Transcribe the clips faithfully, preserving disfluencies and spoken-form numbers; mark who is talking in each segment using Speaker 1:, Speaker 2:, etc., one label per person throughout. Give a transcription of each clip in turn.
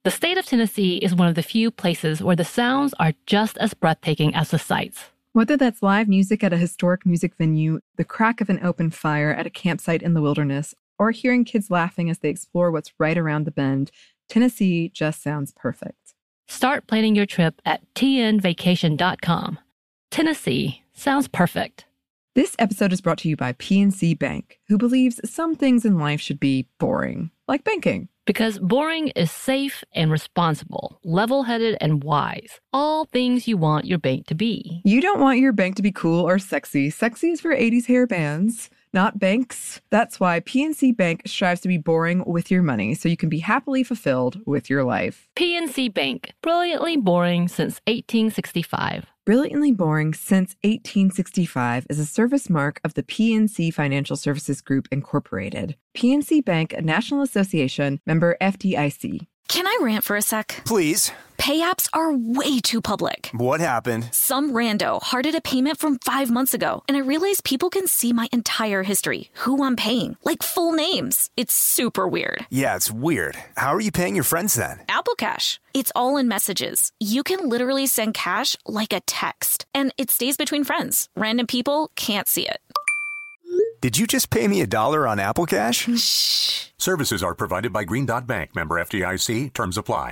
Speaker 1: The state of Tennessee is one of the few places where the sounds are just as breathtaking as the sights.
Speaker 2: Whether that's live music at a historic music venue, the crack of an open fire at a campsite in the wilderness, or hearing kids laughing as they explore what's right around the bend, Tennessee just sounds perfect.
Speaker 1: Start planning your trip at T N vacation dot com. Tennessee sounds perfect.
Speaker 2: This episode is brought to you by P N C Bank, who believes some things in life should be boring, like banking.
Speaker 1: Because boring is safe and responsible, level-headed and wise. All things you want your bank to be.
Speaker 2: You don't want your bank to be cool or sexy. Sexy is for eighties hair bands, not banks. That's why P N C Bank strives to be boring with your money so you can be happily fulfilled with your life.
Speaker 1: P N C Bank, brilliantly boring since eighteen sixty-five.
Speaker 2: Brilliantly Boring Since eighteen sixty-five is a service mark of the P N C Financial Services Group, Incorporated. P N C Bank, a National Association, member F D I C.
Speaker 3: Can I rant for a sec?
Speaker 4: Please.
Speaker 3: Pay apps are way too public.
Speaker 4: What happened?
Speaker 3: Some rando hearted a payment from five months ago, and I realized people can see my entire history, who I'm paying, like full names. It's super weird.
Speaker 4: Yeah, it's weird. How are you paying your friends then?
Speaker 3: Apple Cash. It's all in messages. You can literally send cash like a text, and it stays between friends. Random people can't see it.
Speaker 4: Did you just pay me a dollar on Apple Cash?
Speaker 3: Shh.
Speaker 5: Services are provided by Green Dot Bank, member F D I C. Terms apply.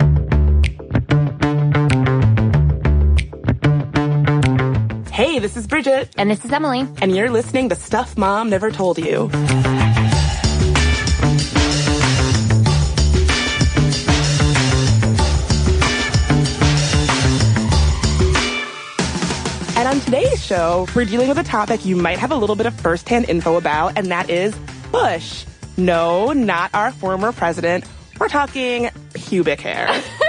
Speaker 6: Hey, this is Bridget.
Speaker 7: And this is Emily.
Speaker 6: And you're listening to Stuff Mom Never Told You. And on today's show, we're dealing with a topic you might have a little bit of firsthand info about, and that is Bush. No, not our former president. We're talking pubic hair.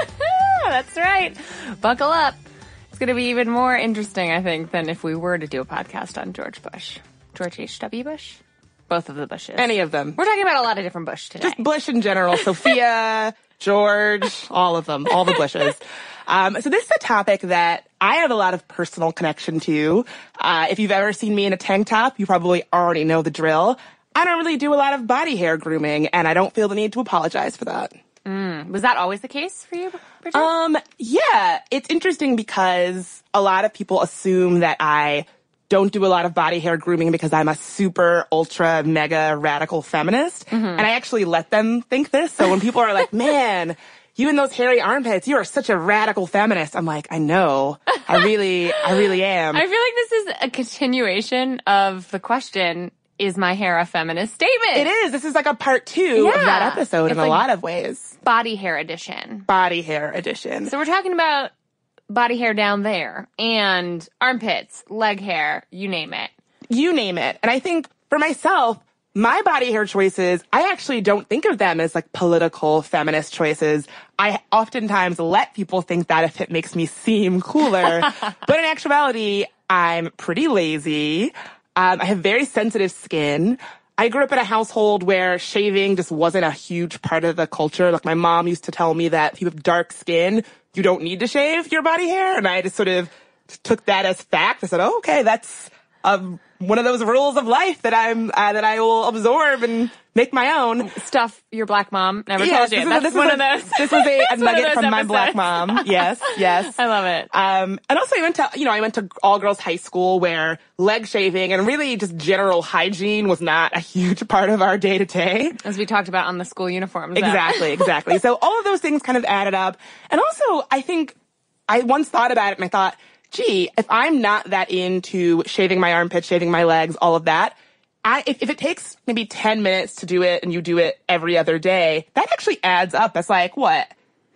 Speaker 7: That's right. Buckle up. It's going to be even more interesting, I think, than if we were to do a podcast on George Bush. George H W. Bush? Both of the Bushes.
Speaker 6: Any of them.
Speaker 7: We're talking about a lot of different Bush today.
Speaker 6: Just Bush in general. Sophia, George, all of them. All the Bushes. Um, so this is a topic that I have a lot of personal connection to. Uh, if you've ever seen me in a tank top, you probably already know the drill. I don't really do a lot of body hair grooming, and I don't feel the need to apologize for that.
Speaker 7: Mm. Was that always the case for you, Bridget?
Speaker 6: Um, yeah. It's interesting because a lot of people assume that I don't do a lot of body hair grooming because I'm a super, ultra, mega radical feminist. Mm-hmm. And I actually let them think this. So when people are like, man, you and those hairy armpits, you are such a radical feminist. I'm like, I know. I really, I really am.
Speaker 7: I feel like this is a continuation of the question, is my hair a feminist statement?
Speaker 6: It is. This is like a part two
Speaker 7: yeah.
Speaker 6: of that episode
Speaker 7: it's
Speaker 6: in
Speaker 7: like
Speaker 6: a lot of ways.
Speaker 7: Body hair edition.
Speaker 6: Body hair edition.
Speaker 7: So we're talking about body hair down there and armpits, leg hair, you name it.
Speaker 6: You name it. And I think for myself, my body hair choices, I actually don't think of them as like political feminist choices. I oftentimes let people think that if it makes me seem cooler. But in actuality, I'm pretty lazy. Um, I have very sensitive skin. I grew up in a household where shaving just wasn't a huge part of the culture. Like my mom used to tell me that if you have dark skin, you don't need to shave your body hair. And I just sort of took that as fact. I said, oh, okay, that's um, one of those rules of life that I'm uh, that I will absorb and make my own.
Speaker 7: Stuff your black mom never
Speaker 6: yes,
Speaker 7: told you.
Speaker 6: This
Speaker 7: That's
Speaker 6: is,
Speaker 7: one
Speaker 6: this
Speaker 7: of those.
Speaker 6: This was a, a nugget from
Speaker 7: episodes.
Speaker 6: my black mom. Yes, yes.
Speaker 7: I love it.
Speaker 6: Um, and also I went to, you know, I went to all-girls high school where leg shaving and really just general hygiene was not a huge part of our day-to-day.
Speaker 7: As we talked about on the school uniforms.
Speaker 6: Exactly, exactly. So all of those things kind of added up. And also, I think I once thought about it and I thought, gee, if I'm not that into shaving my armpits, shaving my legs, all of that, I, if, if it takes maybe ten minutes to do it and you do it every other day, that actually adds up. That's like, what?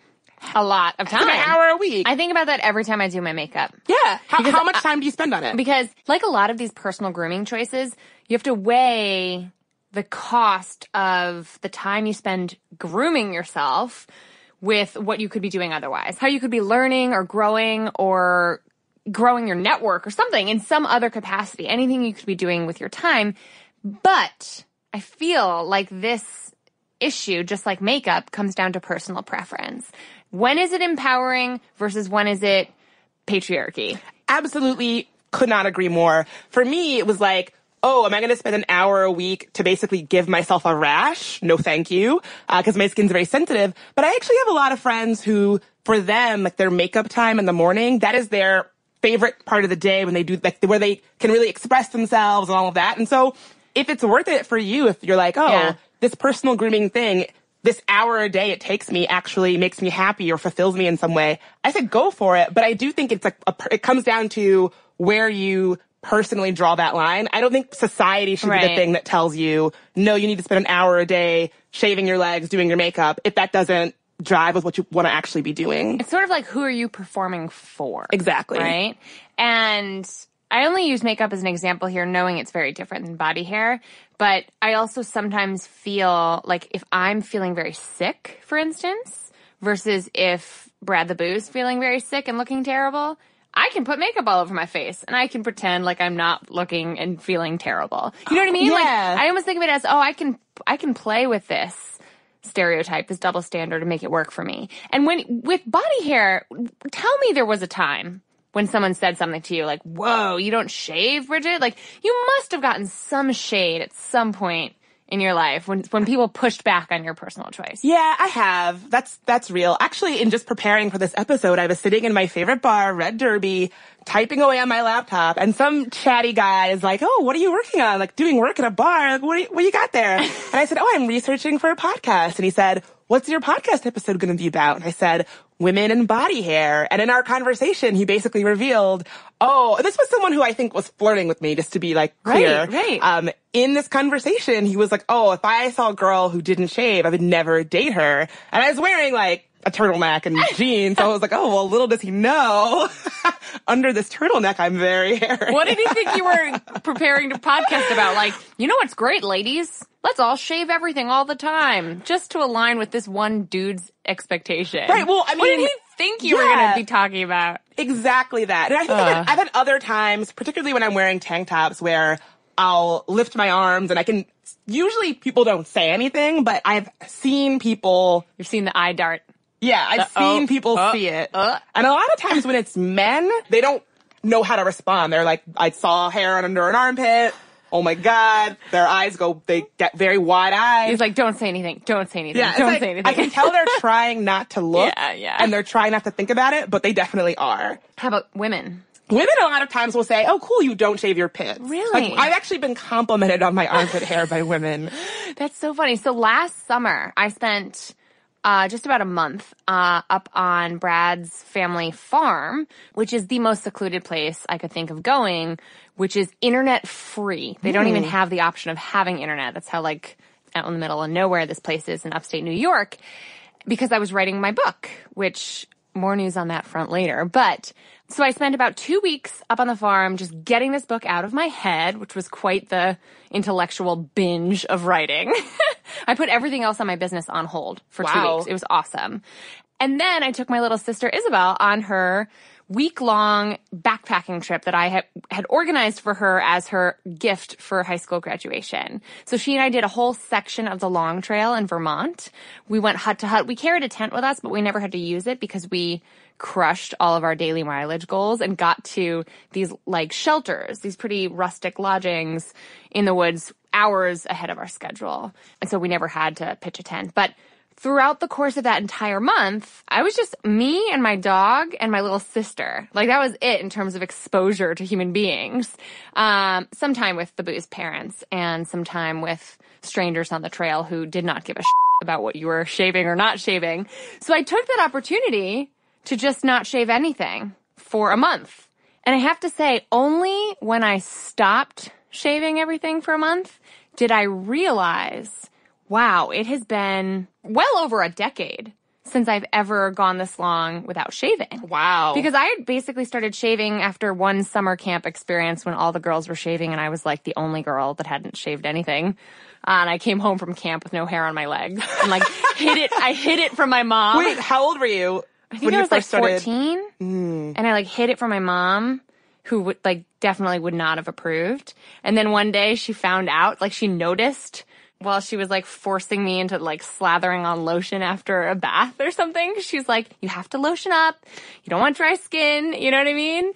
Speaker 7: A lot of time.
Speaker 6: It's like an hour a week.
Speaker 7: I think about that every time I do my makeup.
Speaker 6: Yeah. How, how much time do you spend on it?
Speaker 7: Because like a lot of these personal grooming choices, you have to weigh the cost of the time you spend grooming yourself with what you could be doing otherwise. How you could be learning or growing or growing your network or something in some other capacity. Anything you could be doing with your time. But I feel like this issue, just like makeup, comes down to personal preference. When is it empowering versus when is it patriarchy?
Speaker 6: Absolutely could not agree more. For me, it was like, oh, am I going to spend an hour a week to basically give myself a rash? No, thank you, because uh, my skin's very sensitive. But I actually have a lot of friends who, for them, like their makeup time in the morning, that is their favorite part of the day when they do, like, where they can really express themselves and all of that. And so if it's worth it for you, if you're like, oh, yeah. this personal grooming thing, this hour a day it takes me actually makes me happy or fulfills me in some way, I said go for it. But I do think it's like a, it comes down to where you personally draw that line. I don't think society should right. be the thing that tells you, no, you need to spend an hour a day shaving your legs, doing your makeup, if that doesn't drive with what you want to actually be doing.
Speaker 7: It's sort of like, who are you performing for?
Speaker 6: Exactly.
Speaker 7: Right? And I only use makeup as an example here, knowing it's very different than body hair. But I also sometimes feel like if I'm feeling very sick, for instance, versus if Brad the Boo's feeling very sick and looking terrible, I can put makeup all over my face and I can pretend like I'm not looking and feeling terrible. You know what I mean?
Speaker 6: Yeah.
Speaker 7: Like, I almost think of it as, oh, I can, I can play with this stereotype, this double standard, and make it work for me. And when, with body hair, tell me there was a time when someone said something to you like, whoa, you don't shave, Bridget? Like, you must have gotten some shade at some point in your life when when people pushed back on your personal choice.
Speaker 6: Yeah, I have. That's that's real. Actually, in just preparing for this episode, I was sitting in my favorite bar, Red Derby, typing away on my laptop, and some chatty guy is like, oh, what are you working on? Like, doing work at a bar? Like, what do you, what do you got there? And I said, oh, I'm researching for a podcast. And he said, what's your podcast episode going to be about? And I said, women and body hair. And in our conversation, he basically revealed, oh, this was someone who I think was flirting with me, just to be like clear.
Speaker 7: Right, right.
Speaker 6: Um, in this conversation, he was like, oh, if I saw a girl who didn't shave, I would never date her. And I was wearing like a turtleneck and jeans. So I was like, oh, well, little does he know. Under this turtleneck, I'm very hairy.
Speaker 7: What did he think you were preparing to podcast about? Like, you know what's great, ladies? Let's all shave everything all the time, just to align with this one dude's expectation.
Speaker 6: Right, well, I mean...
Speaker 7: What did he think you
Speaker 6: yeah,
Speaker 7: were going to be talking about?
Speaker 6: Exactly that. And I think
Speaker 7: uh.
Speaker 6: I've, had, I've had other times, particularly when I'm wearing tank tops, where I'll lift my arms and I can... Usually people don't say anything, but I've seen people...
Speaker 7: You've seen the eye dart.
Speaker 6: Yeah, I've
Speaker 7: the,
Speaker 6: seen
Speaker 7: oh,
Speaker 6: people
Speaker 7: uh,
Speaker 6: see it.
Speaker 7: Uh.
Speaker 6: And a lot of times when it's men, they don't know how to respond. They're like, I saw hair under an armpit. Oh my God. Their eyes go, they get very wide-eyed.
Speaker 7: He's like, don't say anything. Don't say anything.
Speaker 6: Yeah,
Speaker 7: don't
Speaker 6: like,
Speaker 7: say anything.
Speaker 6: I can tell they're trying not to look.
Speaker 7: Yeah, yeah.
Speaker 6: And they're trying not to think about it, but they definitely are.
Speaker 7: How about women?
Speaker 6: Women a lot of times will say, oh, cool, you don't shave your pits.
Speaker 7: Really?
Speaker 6: Like, I've actually been complimented on my armpit hair by women.
Speaker 7: That's so funny. So last summer, I spent uh, just about a month uh, up on Brad's family farm, which is the most secluded place I could think of going, which is internet free. They mm. don't even have the option of having internet. That's how, like, out in the middle of nowhere this place is in upstate New York, because I was writing my book, which more news on that front later. But so I spent about two weeks up on the farm just getting this book out of my head, which was quite the intellectual binge of writing. I put everything else on my business on hold for
Speaker 6: wow.
Speaker 7: two weeks. It was awesome. And then I took my little sister Isabel on her week-long backpacking trip that I had, had organized for her as her gift for high school graduation. So she and I did a whole section of the Long Trail in Vermont. We went hut to hut. We carried a tent with us, but we never had to use it because we crushed all of our daily mileage goals and got to these like shelters, these pretty rustic lodgings in the woods hours ahead of our schedule. And so we never had to pitch a tent. But throughout the course of that entire month, I was just me and my dog and my little sister. Like, that was it in terms of exposure to human beings. Um, some time with the Boo's parents and some time with strangers on the trail who did not give a shit about what you were shaving or not shaving. So I took that opportunity to just not shave anything for a month. And I have to say, only when I stopped shaving everything for a month did I realize, wow, it has been well over a decade since I've ever gone this long without shaving.
Speaker 6: Wow.
Speaker 7: Because I had basically started shaving after one summer camp experience when all the girls were shaving and I was like the only girl that hadn't shaved anything. Uh, and I came home from camp with no hair on my legs and like hid it. I hid it from my mom.
Speaker 6: Wait, how old were you?
Speaker 7: I think
Speaker 6: when
Speaker 7: I
Speaker 6: you
Speaker 7: was like
Speaker 6: first started?
Speaker 7: fourteen.
Speaker 6: Mm.
Speaker 7: And I like hid it from my mom, who would like definitely would not have approved. And then one day she found out, like she noticed while she was like forcing me into like slathering on lotion after a bath or something. She's like, you have to lotion up. You don't want dry skin. You know what I mean?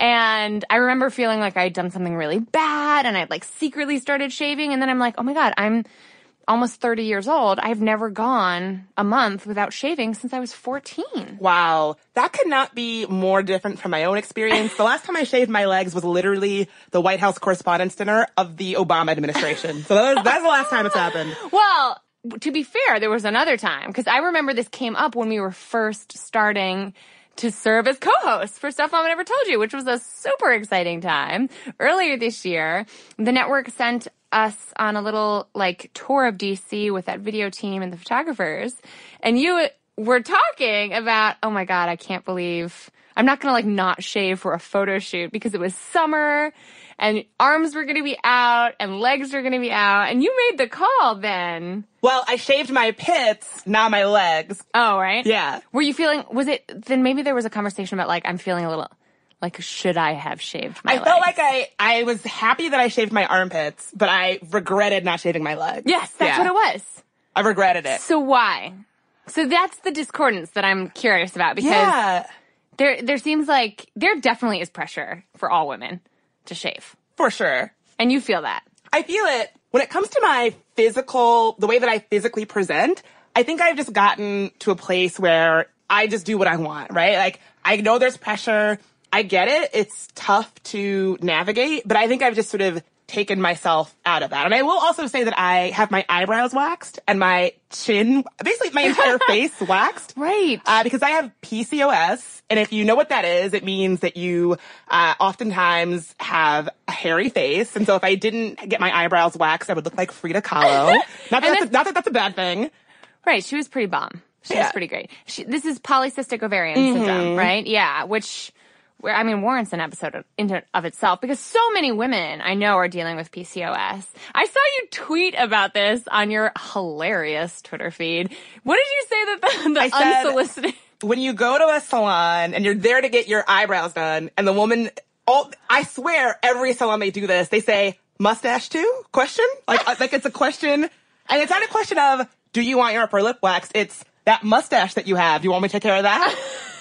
Speaker 7: And I remember feeling like I'd done something really bad and I'd like secretly started shaving. And then I'm like, oh my God, I'm almost thirty years old. I've never gone a month without shaving since I was fourteen.
Speaker 6: Wow. That could not be more different from my own experience. The last time I shaved my legs was literally the White House Correspondents' Dinner of the Obama administration. So that was, that's the last time it's happened.
Speaker 7: Well, to be fair, there was another time, because I remember this came up when we were first starting to serve as co-hosts for Stuff Mom Never Told You, which was a super exciting time. Earlier this year, the network sent us on a little like tour of D C with that video team and the photographers. And you were talking about, oh my God, I can't believe I'm not going to like not shave for a photo shoot because it was summer and arms were going to be out and legs were going to be out. And you made the call then.
Speaker 6: Well, I shaved my pits, not my legs.
Speaker 7: Oh, right?
Speaker 6: Yeah.
Speaker 7: Were you feeling, was it, then maybe there was a conversation about like, I'm feeling a little, like, should I have shaved my
Speaker 6: I
Speaker 7: legs?
Speaker 6: felt like I, I was happy that I shaved my armpits, but I regretted not shaving my legs.
Speaker 7: Yes, that's
Speaker 6: Yeah.
Speaker 7: what it was.
Speaker 6: I regretted it.
Speaker 7: So why? So that's the discordance that I'm curious about, because
Speaker 6: Yeah,
Speaker 7: there there seems like there definitely is pressure for all women to shave.
Speaker 6: for sure.
Speaker 7: And you feel that.
Speaker 6: I feel it. When it comes to my physical, the way that I physically present, I think I've just gotten to a place where I just do what I want, right? Like, I know there's pressure. I get it. It's tough to navigate, but I think I've just sort of taken myself out of that. And I will also say that I have my eyebrows waxed and my chin, basically my entire face waxed.
Speaker 7: Right.
Speaker 6: Uh, because I have P C O S. And if you know what that is, it means that you uh, oftentimes have a hairy face. And so if I didn't get my eyebrows waxed, I would look like Frida Kahlo. Not that, that's, a, not that that's a bad thing.
Speaker 7: Right. She was pretty bomb. She
Speaker 6: Yeah.
Speaker 7: was pretty great. She, this is polycystic ovarian
Speaker 6: Mm-hmm.
Speaker 7: syndrome, right? Yeah. Which, where I mean, warrants an episode of, in of itself, because so many women I know are dealing with P C O S. I saw you tweet about this on your hilarious Twitter feed. What did you say that the, the
Speaker 6: I said-
Speaker 7: unsolicited...
Speaker 6: When you go to a salon and you're there to get your eyebrows done, and the woman, all I swear, every salon they do this, they say, mustache too? Question? Like, uh, like it's a question. And it's not a question of, do you want your upper lip waxed? It's that mustache that you have. Do you want me to take care of that?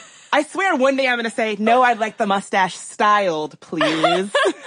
Speaker 6: I swear one day I'm going to say, no, I'd like the mustache styled, please.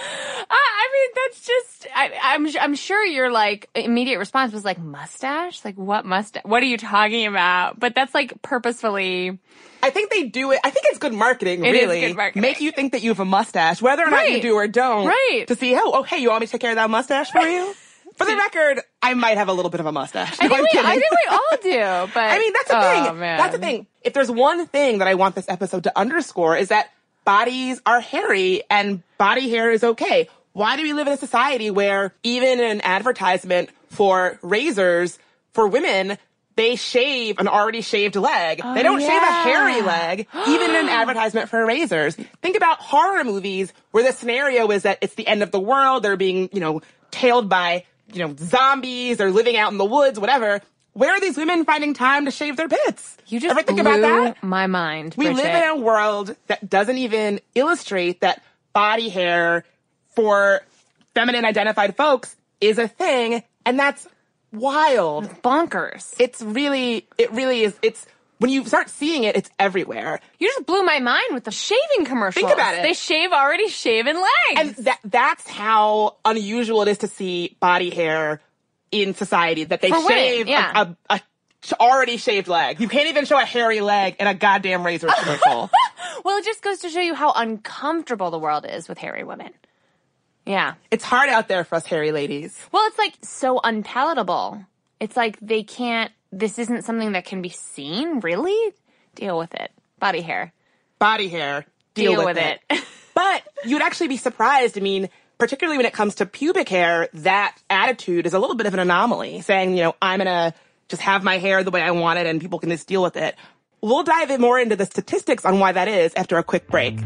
Speaker 7: I mean, that's just, I, I'm, I'm sure your like immediate response was like, mustache? Like what mustache? What are you talking about? But that's like purposefully.
Speaker 6: I think they do it. I think it's good marketing,
Speaker 7: It is
Speaker 6: really.
Speaker 7: good marketing.
Speaker 6: Make you think that you have a mustache, whether or not
Speaker 7: Right.
Speaker 6: you do or don't.
Speaker 7: Right.
Speaker 6: To see, oh, oh, hey, you want me to take care of that mustache for you? For the record, I might have a little bit of a mustache.
Speaker 7: I
Speaker 6: No,
Speaker 7: think,
Speaker 6: I'm
Speaker 7: we,
Speaker 6: kidding.
Speaker 7: I think we all do, but.
Speaker 6: I mean, that's the
Speaker 7: oh,
Speaker 6: thing.
Speaker 7: Man.
Speaker 6: That's the thing. If there's one thing that I want this episode to underscore is that bodies are hairy and body hair is okay. Why do we live in a society where even in an advertisement for razors for women, they shave an already shaved leg?
Speaker 7: Oh,
Speaker 6: they don't shave a
Speaker 7: yeah.
Speaker 6: hairy leg, even in an advertisement for razors. Think about horror movies where the scenario is that it's the end of the world. They're being, you know, tailed by, you know, zombies. They're living out in the woods, whatever. Where are these women finding time to shave their pits?
Speaker 7: You just
Speaker 6: ever think
Speaker 7: blew
Speaker 6: about that?
Speaker 7: my mind,
Speaker 6: We
Speaker 7: Bridget.
Speaker 6: live in a world that doesn't even illustrate that body hair for feminine identified folks is a thing, and that's wild.
Speaker 7: bonkers.
Speaker 6: It's really, it really is, it's, when you start seeing it, it's everywhere.
Speaker 7: You just blew my mind with the shaving commercials.
Speaker 6: Think about it.
Speaker 7: They shave already shaven legs.
Speaker 6: And that that's how unusual it is to see body hair in society, that they
Speaker 7: For women,
Speaker 6: shave
Speaker 7: yeah.
Speaker 6: a, a, a already shaved leg. You can't even show a hairy leg in a goddamn razor commercial.
Speaker 7: Well, it just goes to show you how uncomfortable the world is with hairy women. Yeah.
Speaker 6: It's hard out there for us hairy ladies.
Speaker 7: Well, it's like so unpalatable. It's like they can't, this isn't something that can be seen, really? Deal with it. Body hair.
Speaker 6: Body hair, deal,
Speaker 7: Deal
Speaker 6: with,
Speaker 7: with
Speaker 6: it.
Speaker 7: it.
Speaker 6: But you'd actually be surprised. I mean, particularly when it comes to pubic hair, that attitude is a little bit of an anomaly, saying, you know, I'm going to just have my hair the way I want it and people can just deal with it. We'll dive in more into the statistics on why that is after a quick break.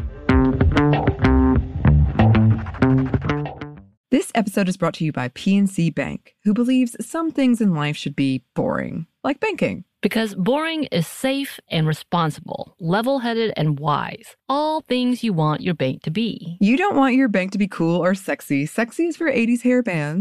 Speaker 2: This episode is brought to you by P N C Bank, who believes some things in life should be boring, like banking.
Speaker 1: Because boring is safe and responsible, level-headed and wise. All things you want your bank to be.
Speaker 2: You don't want your bank to be cool or sexy. Sexy is for eighties hair bands.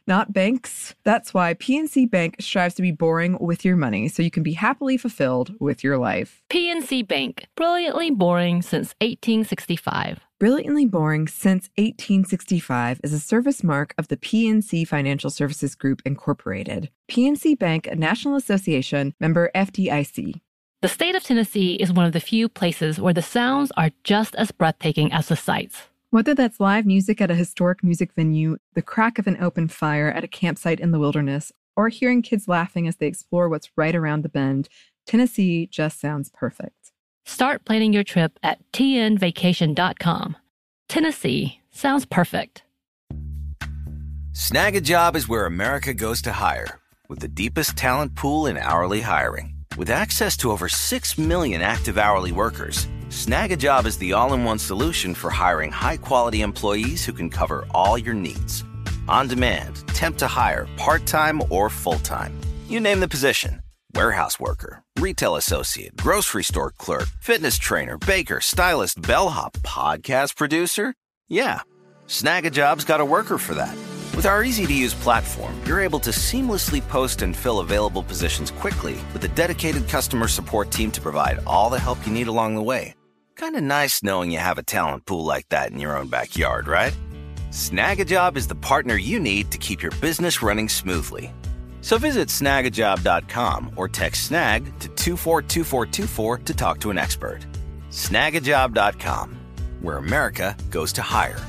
Speaker 2: not banks. That's why P N C Bank strives to be boring with your money so you can be happily fulfilled with your life.
Speaker 1: P N C Bank, brilliantly boring since eighteen sixty-five.
Speaker 2: Brilliantly Boring Since eighteen sixty-five is a service mark of the P N C Financial Services Group, Incorporated. P N C Bank, a National Association, member F D I C.
Speaker 1: The state of Tennessee is one of the few places where the sounds are just as breathtaking as the sights.
Speaker 2: Whether that's live music at a historic music venue, the crack of an open fire at a campsite in the wilderness, or hearing kids laughing as they explore what's right around the bend, Tennessee just sounds perfect.
Speaker 1: Start planning your trip at T N vacation dot com. Tennessee sounds perfect.
Speaker 8: Snag a Job is where America goes to hire, with the deepest talent pool in hourly hiring. With access to over six million active hourly workers, Snag a Job is the all-in-one solution for hiring high-quality employees who can cover all your needs. On demand, temp to hire, part-time or full-time. You name the position. Warehouse worker, retail associate, grocery store clerk, fitness trainer, baker, stylist, bellhop, podcast producer. Yeah, Snag a Job's got a worker for that. With our easy-to-use platform, you're able to seamlessly post and fill available positions quickly with a dedicated customer support team to provide all the help you need along the way. Kind of nice knowing you have a talent pool like that in your own backyard, right? Snag a Job is the partner you need to keep your business running smoothly. So visit snag a job dot com or text SNAG to two four two four two four to talk to an expert. snag a job dot com, where America goes to hire.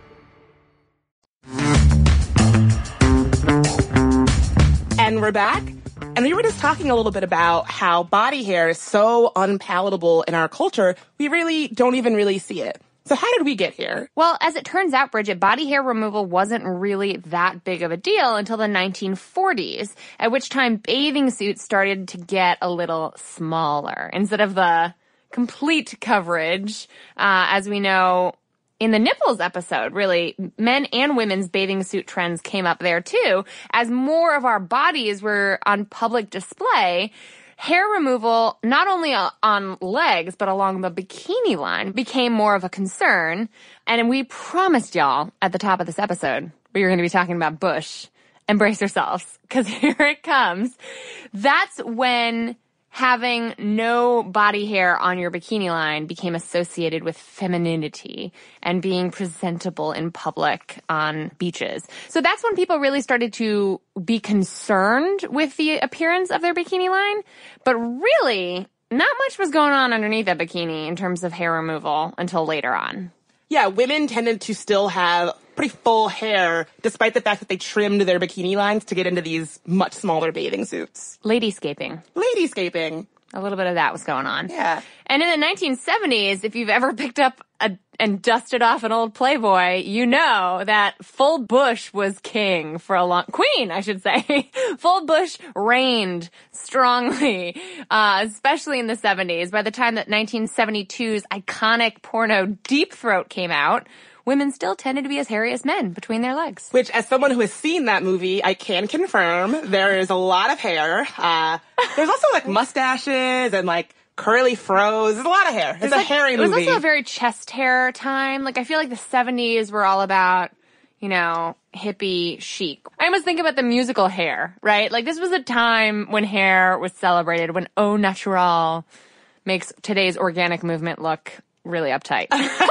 Speaker 6: And we're back. And we were just talking a little bit about how body hair is so unpalatable in our culture, we really don't even really see it. So how did we get here?
Speaker 7: Well, as it turns out, Bridget, body hair removal wasn't really that big of a deal until the nineteen forties, at which time bathing suits started to get a little smaller. Instead of the complete coverage, uh, as we know in the nipples episode, really, men and women's bathing suit trends came up there too. As more of our bodies were on public display, hair removal, not only on legs, but along the bikini line, became more of a concern. And we promised y'all at the top of this episode, we were going to be talking about bush. Embrace yourselves, because here it comes. That's when having no body hair on your bikini line became associated with femininity and being presentable in public on beaches. So that's when people really started to be concerned with the appearance of their bikini line. But really, not much was going on underneath that bikini in terms of hair removal until later on.
Speaker 6: Yeah, women tended to still have pretty full hair, despite the fact that they trimmed their bikini lines to get into these much smaller bathing suits.
Speaker 7: Ladyscaping.
Speaker 6: Ladyscaping.
Speaker 7: A little bit of that was going on.
Speaker 6: Yeah.
Speaker 7: And in the nineteen seventies, if you've ever picked up a, and dusted off an old Playboy, you know that full bush was king for a long, queen, I should say. Full bush reigned strongly, uh, especially in the seventies. By the time that nineteen seventy-two's iconic porno Deep Throat came out, women still tended to be as hairy as men between their legs.
Speaker 6: Which, as someone who has seen that movie, I can confirm there is a lot of hair. Uh, there's also like mustaches and like curly froze. There's a lot of hair. It's, it's a
Speaker 7: like,
Speaker 6: hairy
Speaker 7: movie. It was
Speaker 6: movie.
Speaker 7: also a very chest hair time. Like, I feel like the seventies were all about, you know, hippie chic. I almost think about the musical Hair, right? Like, this was a time when hair was celebrated, when au naturel makes today's organic movement look really uptight.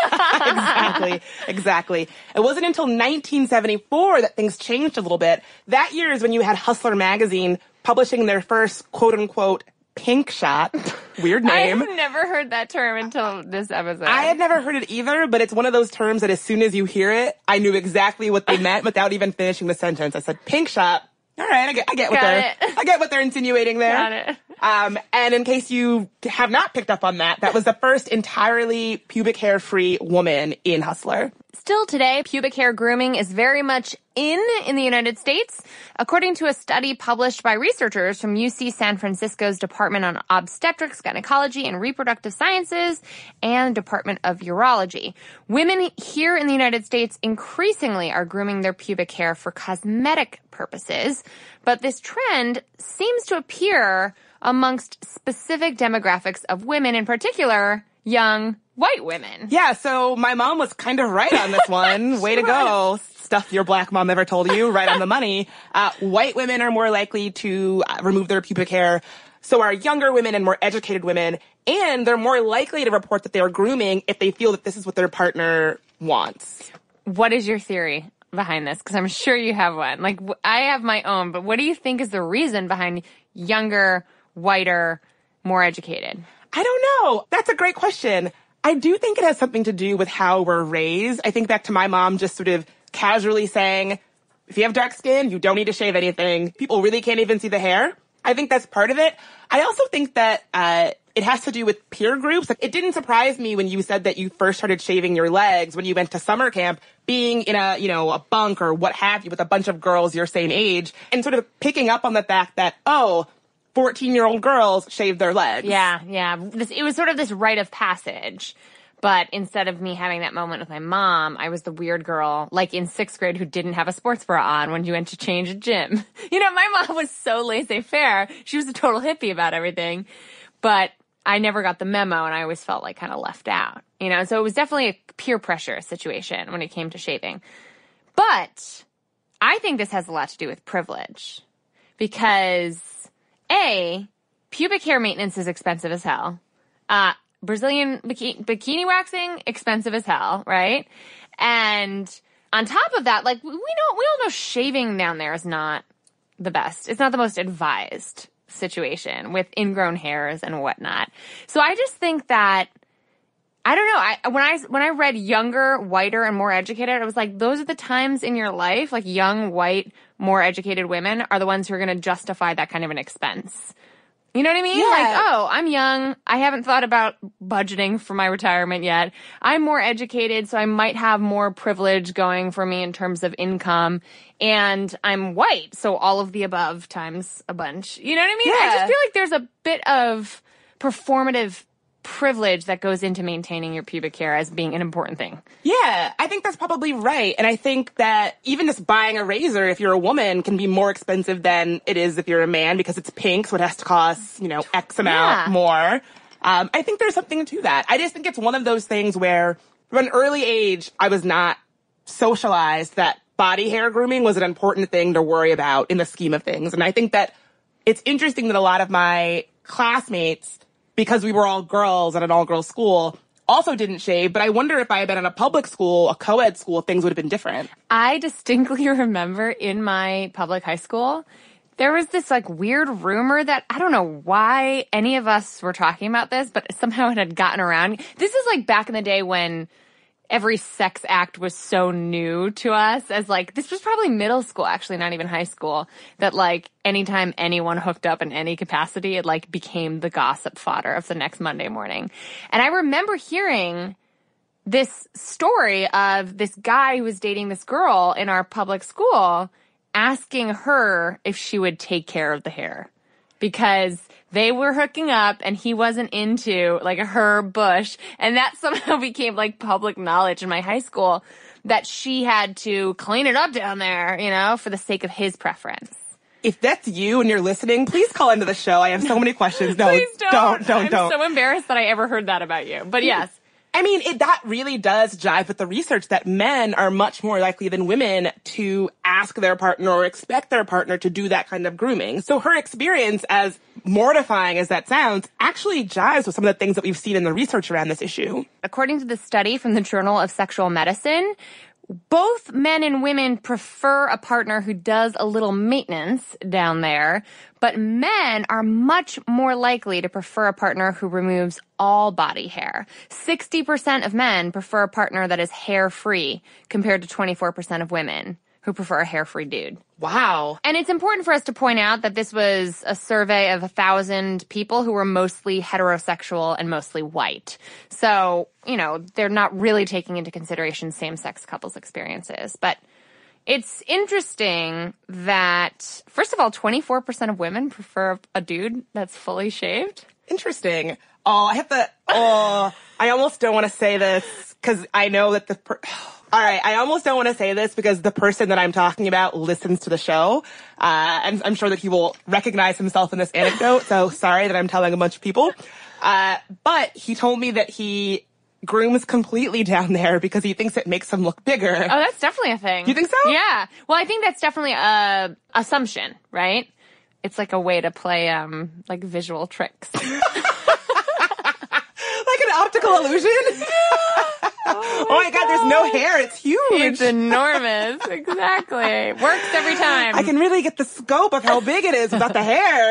Speaker 6: exactly, exactly. It wasn't until nineteen seventy-four that things changed a little bit. That year is when you had Hustler magazine publishing their first quote-unquote pink shot. Weird name.
Speaker 7: I've never heard that term until this episode.
Speaker 6: I had never heard it either, but it's one of those terms that as soon as you hear it, I knew exactly what they meant without even finishing the sentence. I said, pink shot. All right, I get, I get what
Speaker 7: Got
Speaker 6: they're,
Speaker 7: it.
Speaker 6: I get what they're insinuating there.
Speaker 7: Got it.
Speaker 6: Um, and in case you have not picked up on that, that was the first entirely pubic hair-free woman in Hustler.
Speaker 7: Still today, pubic hair grooming is very much in in the United States. According to a study published by researchers from U C San Francisco's Department on Obstetrics, Gynecology, and Reproductive Sciences and Department of Urology, women here in the United States increasingly are grooming their pubic hair for cosmetic purposes. But this trend seems to appear amongst specific demographics of women, in particular, young white women.
Speaker 6: Yeah, so my mom was kind of right on this one. Way to go. stuff your black mom ever told you, right on the money. Uh, white women are more likely to uh, remove their pubic hair. So are younger women and more educated women. And they're more likely to report that they are grooming if they feel that this is what their partner wants.
Speaker 7: What is your theory behind this? Because I'm sure you have one. Like, I have my own, but what do you think is the reason behind younger, whiter, more educated?
Speaker 6: I don't know. That's a great question. I do think it has something to do with how we're raised. I think back to my mom just sort of casually saying, if you have dark skin, you don't need to shave anything. People really can't even see the hair. I think that's part of it. I also think that uh it has to do with peer groups. Like, it didn't surprise me when you said that you first started shaving your legs when you went to summer camp, being in a, you know, a bunk or what have you with a bunch of girls your same age, and sort of picking up on the fact that, oh, fourteen-year-old girls shave their legs.
Speaker 7: Yeah, yeah. This, it was sort of this rite of passage. But instead of me having that moment with my mom, I was the weird girl, like in sixth grade, who didn't have a sports bra on when you went to change a gym. You know, my mom was so laissez-faire. She was a total hippie about everything. But I never got the memo, and I always felt like kind of left out. You know, so it was definitely a peer pressure situation when it came to shaving. But I think this has a lot to do with privilege. Because, A, pubic hair maintenance is expensive as hell. Uh, Brazilian bikini, bikini waxing, expensive as hell, right? And on top of that, like, we know, we all know shaving down there is not the best. It's not the most advised situation with ingrown hairs and whatnot. So I just think that, I don't know, I, when I, when I read younger, whiter, and more educated, I was like, those are the times in your life, like young, white, more educated women are the ones who are going to justify that kind of an expense. You know what I mean?
Speaker 6: Yeah.
Speaker 7: Like, oh, I'm young. I haven't thought about budgeting for my retirement yet. I'm more educated, so I might have more privilege going for me in terms of income. And I'm white, so all of the above times a bunch. You know what I mean?
Speaker 6: Yeah.
Speaker 7: I just feel like there's a bit of performative privilege that goes into maintaining your pubic hair as being an important thing.
Speaker 6: Yeah, I think that's probably right. And I think that even just buying a razor, if you're a woman, can be more expensive than it is if you're a man because it's pink, so it has to cost, you know, X amount
Speaker 7: Yeah.
Speaker 6: more. Um, I think there's something to that. I just think it's one of those things where from an early age, I was not socialized that body hair grooming was an important thing to worry about in the scheme of things. And I think that it's interesting that a lot of my classmates, because we were all girls at an all-girls school, also didn't shave. But I wonder if I had been in a public school, a co-ed school, things would have been different.
Speaker 7: I distinctly remember in my public high school, there was this like weird rumor that I don't know why any of us were talking about this, but somehow it had gotten around. This is like back in the day when every sex act was so new to us as like, this was probably middle school, actually, not even high school, that like anytime anyone hooked up in any capacity, it like became the gossip fodder of the next Monday morning. And I remember hearing this story of this guy who was dating this girl in our public school asking her if she would take care of the hair because they were hooking up and he wasn't into like her bush. And that somehow became like public knowledge in my high school that she had to clean it up down there, you know, for the sake of his preference.
Speaker 6: If that's you and you're listening, please call into the show. I have so many questions. No,
Speaker 7: Please don't.
Speaker 6: don't, don't,
Speaker 7: I'm
Speaker 6: don't.
Speaker 7: so embarrassed that I ever heard that about you. But yes.
Speaker 6: I mean, it, that really does jive with the research that men are much more likely than women to ask their partner or expect their partner to do that kind of grooming. So her experience, as mortifying as that sounds, actually jives with some of the things that we've seen in the research around this issue.
Speaker 7: According to the study from the Journal of Sexual Medicine, both men and women prefer a partner who does a little maintenance down there, but men are much more likely to prefer a partner who removes all body hair. sixty percent of men prefer a partner that is hair-free compared to twenty-four percent of women who prefer a hair-free dude.
Speaker 6: Wow.
Speaker 7: And it's important for us to point out that this was a survey of a thousand people who were mostly heterosexual and mostly white. So, you know, they're not really taking into consideration same-sex couples' experiences. But it's interesting that, first of all, twenty-four percent of women prefer a dude that's fully shaved.
Speaker 6: Interesting. Oh, I have to, oh, I almost don't want to say this because I know that the, per- all right, I almost don't want to say this because the person that I'm talking about listens to the show. Uh, and I'm sure that he will recognize himself in this anecdote. So sorry that I'm telling a bunch of people. Uh, but he told me that he grooms completely down there because he thinks it makes him look bigger.
Speaker 7: Oh, that's definitely a thing.
Speaker 6: You think so?
Speaker 7: Yeah. Well, I think that's definitely a assumption, right? It's like a way to play, um, like visual tricks.
Speaker 6: Like an optical illusion? Oh, my, oh my God. God, there's no hair. It's huge.
Speaker 7: It's enormous. Exactly. Works every time.
Speaker 6: I can really get the scope of how big it is without the hair.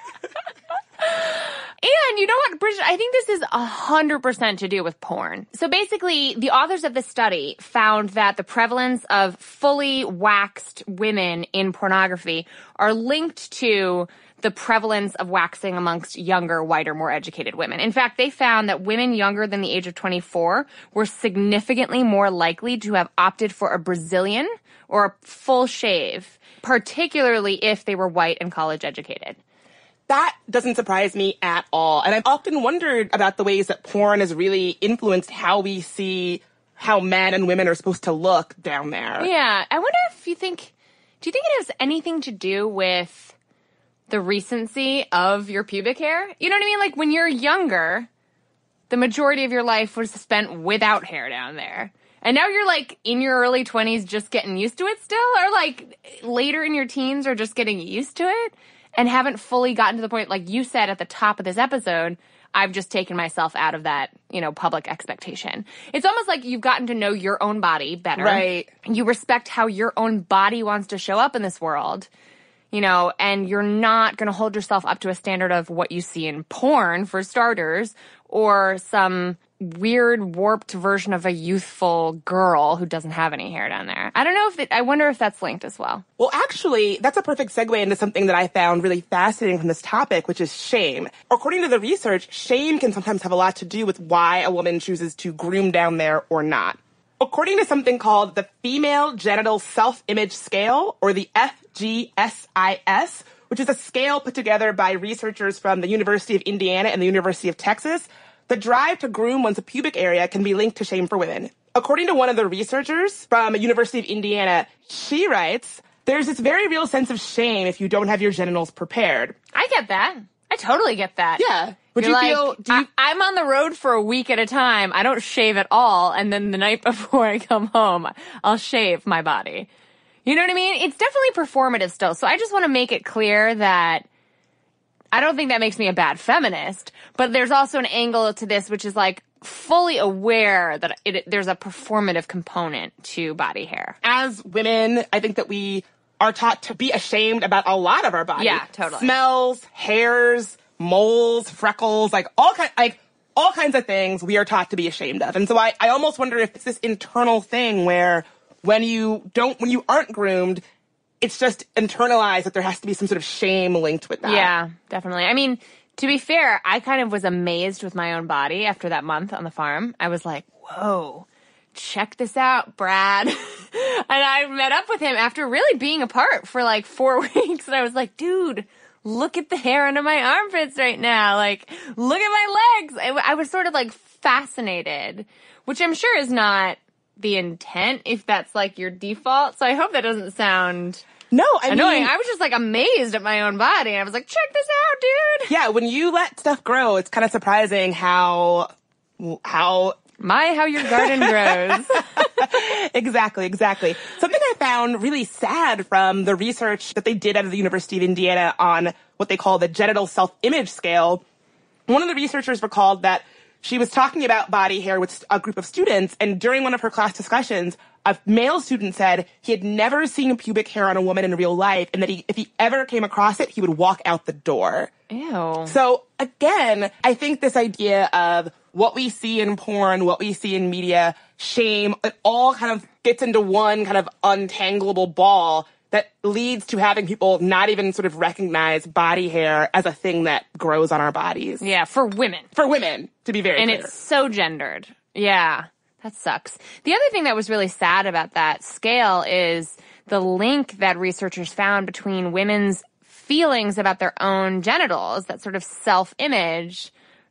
Speaker 7: And you know what, Bridget? I think this is one hundred percent to do with porn. So basically, the authors of this study found that the prevalence of fully waxed women in pornography are linked to the prevalence of waxing amongst younger, whiter, more educated women. In fact, they found that women younger than the age of twenty-four were significantly more likely to have opted for a Brazilian or a full shave, particularly if they were white and college educated.
Speaker 6: That doesn't surprise me at all. And I've often wondered about the ways that porn has really influenced how we see how men and women are supposed to look down there.
Speaker 7: Yeah. I wonder if you think, do you think it has anything to do with the recency of your pubic hair? You know what I mean? Like when you're younger, the majority of your life was spent without hair down there. And now you're like in your early twenties just getting used to it still? Or like later in your teens are just getting used to it? And haven't fully gotten to the point, like you said at the top of this episode, I've just taken myself out of that, you know, public expectation. It's almost like you've gotten to know your own body better.
Speaker 6: Right.
Speaker 7: You respect how your own body wants to show up in this world, you know, and you're not going to hold yourself up to a standard of what you see in porn, for starters, or some weird, warped version of a youthful girl who doesn't have any hair down there. I don't know if it, I wonder if that's linked as well.
Speaker 6: Well, actually, that's a perfect segue into something that I found really fascinating from this topic, which is shame. According to the research, shame can sometimes have a lot to do with why a woman chooses to groom down there or not. According to something called the Female Genital Self-Image Scale, or the F G S I S, which is a scale put together by researchers from the University of Indiana and the University of Texas, the drive to groom one's pubic area can be linked to shame for women. According to one of the researchers from the University of Indiana, she writes, there's this very real sense of shame if you don't have your genitals prepared.
Speaker 7: I get that. I totally get that.
Speaker 6: Yeah. Would
Speaker 7: You're
Speaker 6: you
Speaker 7: like,
Speaker 6: feel... Do you,
Speaker 7: I, I'm on the road for a week at a time. I don't shave at all. And then the night before I come home, I'll shave my body. You know what I mean? It's definitely performative still. So I just want to make it clear that I don't think that makes me a bad feminist, but there's also an angle to this which is like fully aware that it, there's a performative component to body hair.
Speaker 6: As women, I think that we are taught to be ashamed about a lot of our body.
Speaker 7: Yeah, totally.
Speaker 6: Smells, hairs, moles, freckles, like all kind, like all kinds of things we are taught to be ashamed of. And so I, I almost wonder if it's this internal thing where when you don't, when you aren't groomed, it's just internalized that there has to be some sort of shame linked with that.
Speaker 7: Yeah, definitely. I mean, to be fair, I kind of was amazed with my own body after that month on the farm. I was like, whoa, check this out, Brad. And I met up with him after really being apart for like four weeks. And I was like, dude, look at the hair under my armpits right now. Like, look at my legs. I, I was sort of like fascinated, which I'm sure is not the intent if that's like your default. So I hope that doesn't sound
Speaker 6: no, I
Speaker 7: annoying.
Speaker 6: mean,
Speaker 7: I was just like amazed at my own body. I was like, check this out, dude.
Speaker 6: Yeah, when you let stuff grow, it's kind of surprising how how
Speaker 7: my how your garden grows.
Speaker 6: Exactly, exactly. Something I found really sad from the research that they did out of the University of Indiana on what they call the genital self-image scale. One of the researchers recalled that she was talking about body hair with a group of students, and during one of her class discussions, a male student said he had never seen pubic hair on a woman in real life, and that he, if he ever came across it, he would walk out the door.
Speaker 7: Ew.
Speaker 6: So, again, I think this idea of what we see in porn, what we see in media, shame, it all kind of gets into one kind of untangleable ball that leads to having people not even sort of recognize body hair as a thing that grows on our bodies.
Speaker 7: Yeah, for women.
Speaker 6: For women, to be very
Speaker 7: and
Speaker 6: clear.
Speaker 7: And it's so gendered. Yeah, that sucks. The other thing that was really sad about that scale is the link that researchers found between women's feelings about their own genitals, that sort of self-image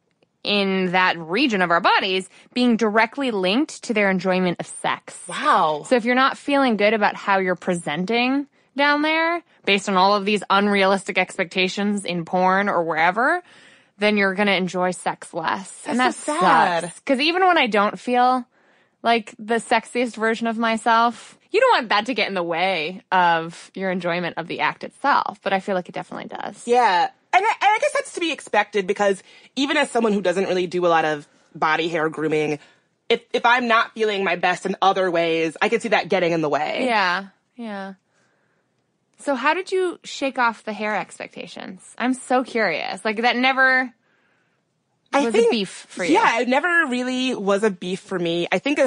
Speaker 7: in that region of our bodies, being directly linked to their enjoyment of sex.
Speaker 6: Wow.
Speaker 7: So if you're not feeling good about how you're presenting down there, based on all of these unrealistic expectations in porn or wherever, then you're going to enjoy sex less.
Speaker 6: That's
Speaker 7: and that
Speaker 6: so sad.
Speaker 7: sucks. Because even when I don't feel like the sexiest version of myself, you don't want that to get in the way of your enjoyment of the act itself. But I feel like it definitely does.
Speaker 6: Yeah. And I, and I guess that's to be expected because even as someone who doesn't really do a lot of body hair grooming, if if I'm not feeling my best in other ways, I can see that getting in the way.
Speaker 7: Yeah. Yeah. So how did you shake off the hair expectations? I'm so curious. Like, that never was
Speaker 6: I think,
Speaker 7: a beef for you.
Speaker 6: Yeah, it never really was a beef for me. I think, a,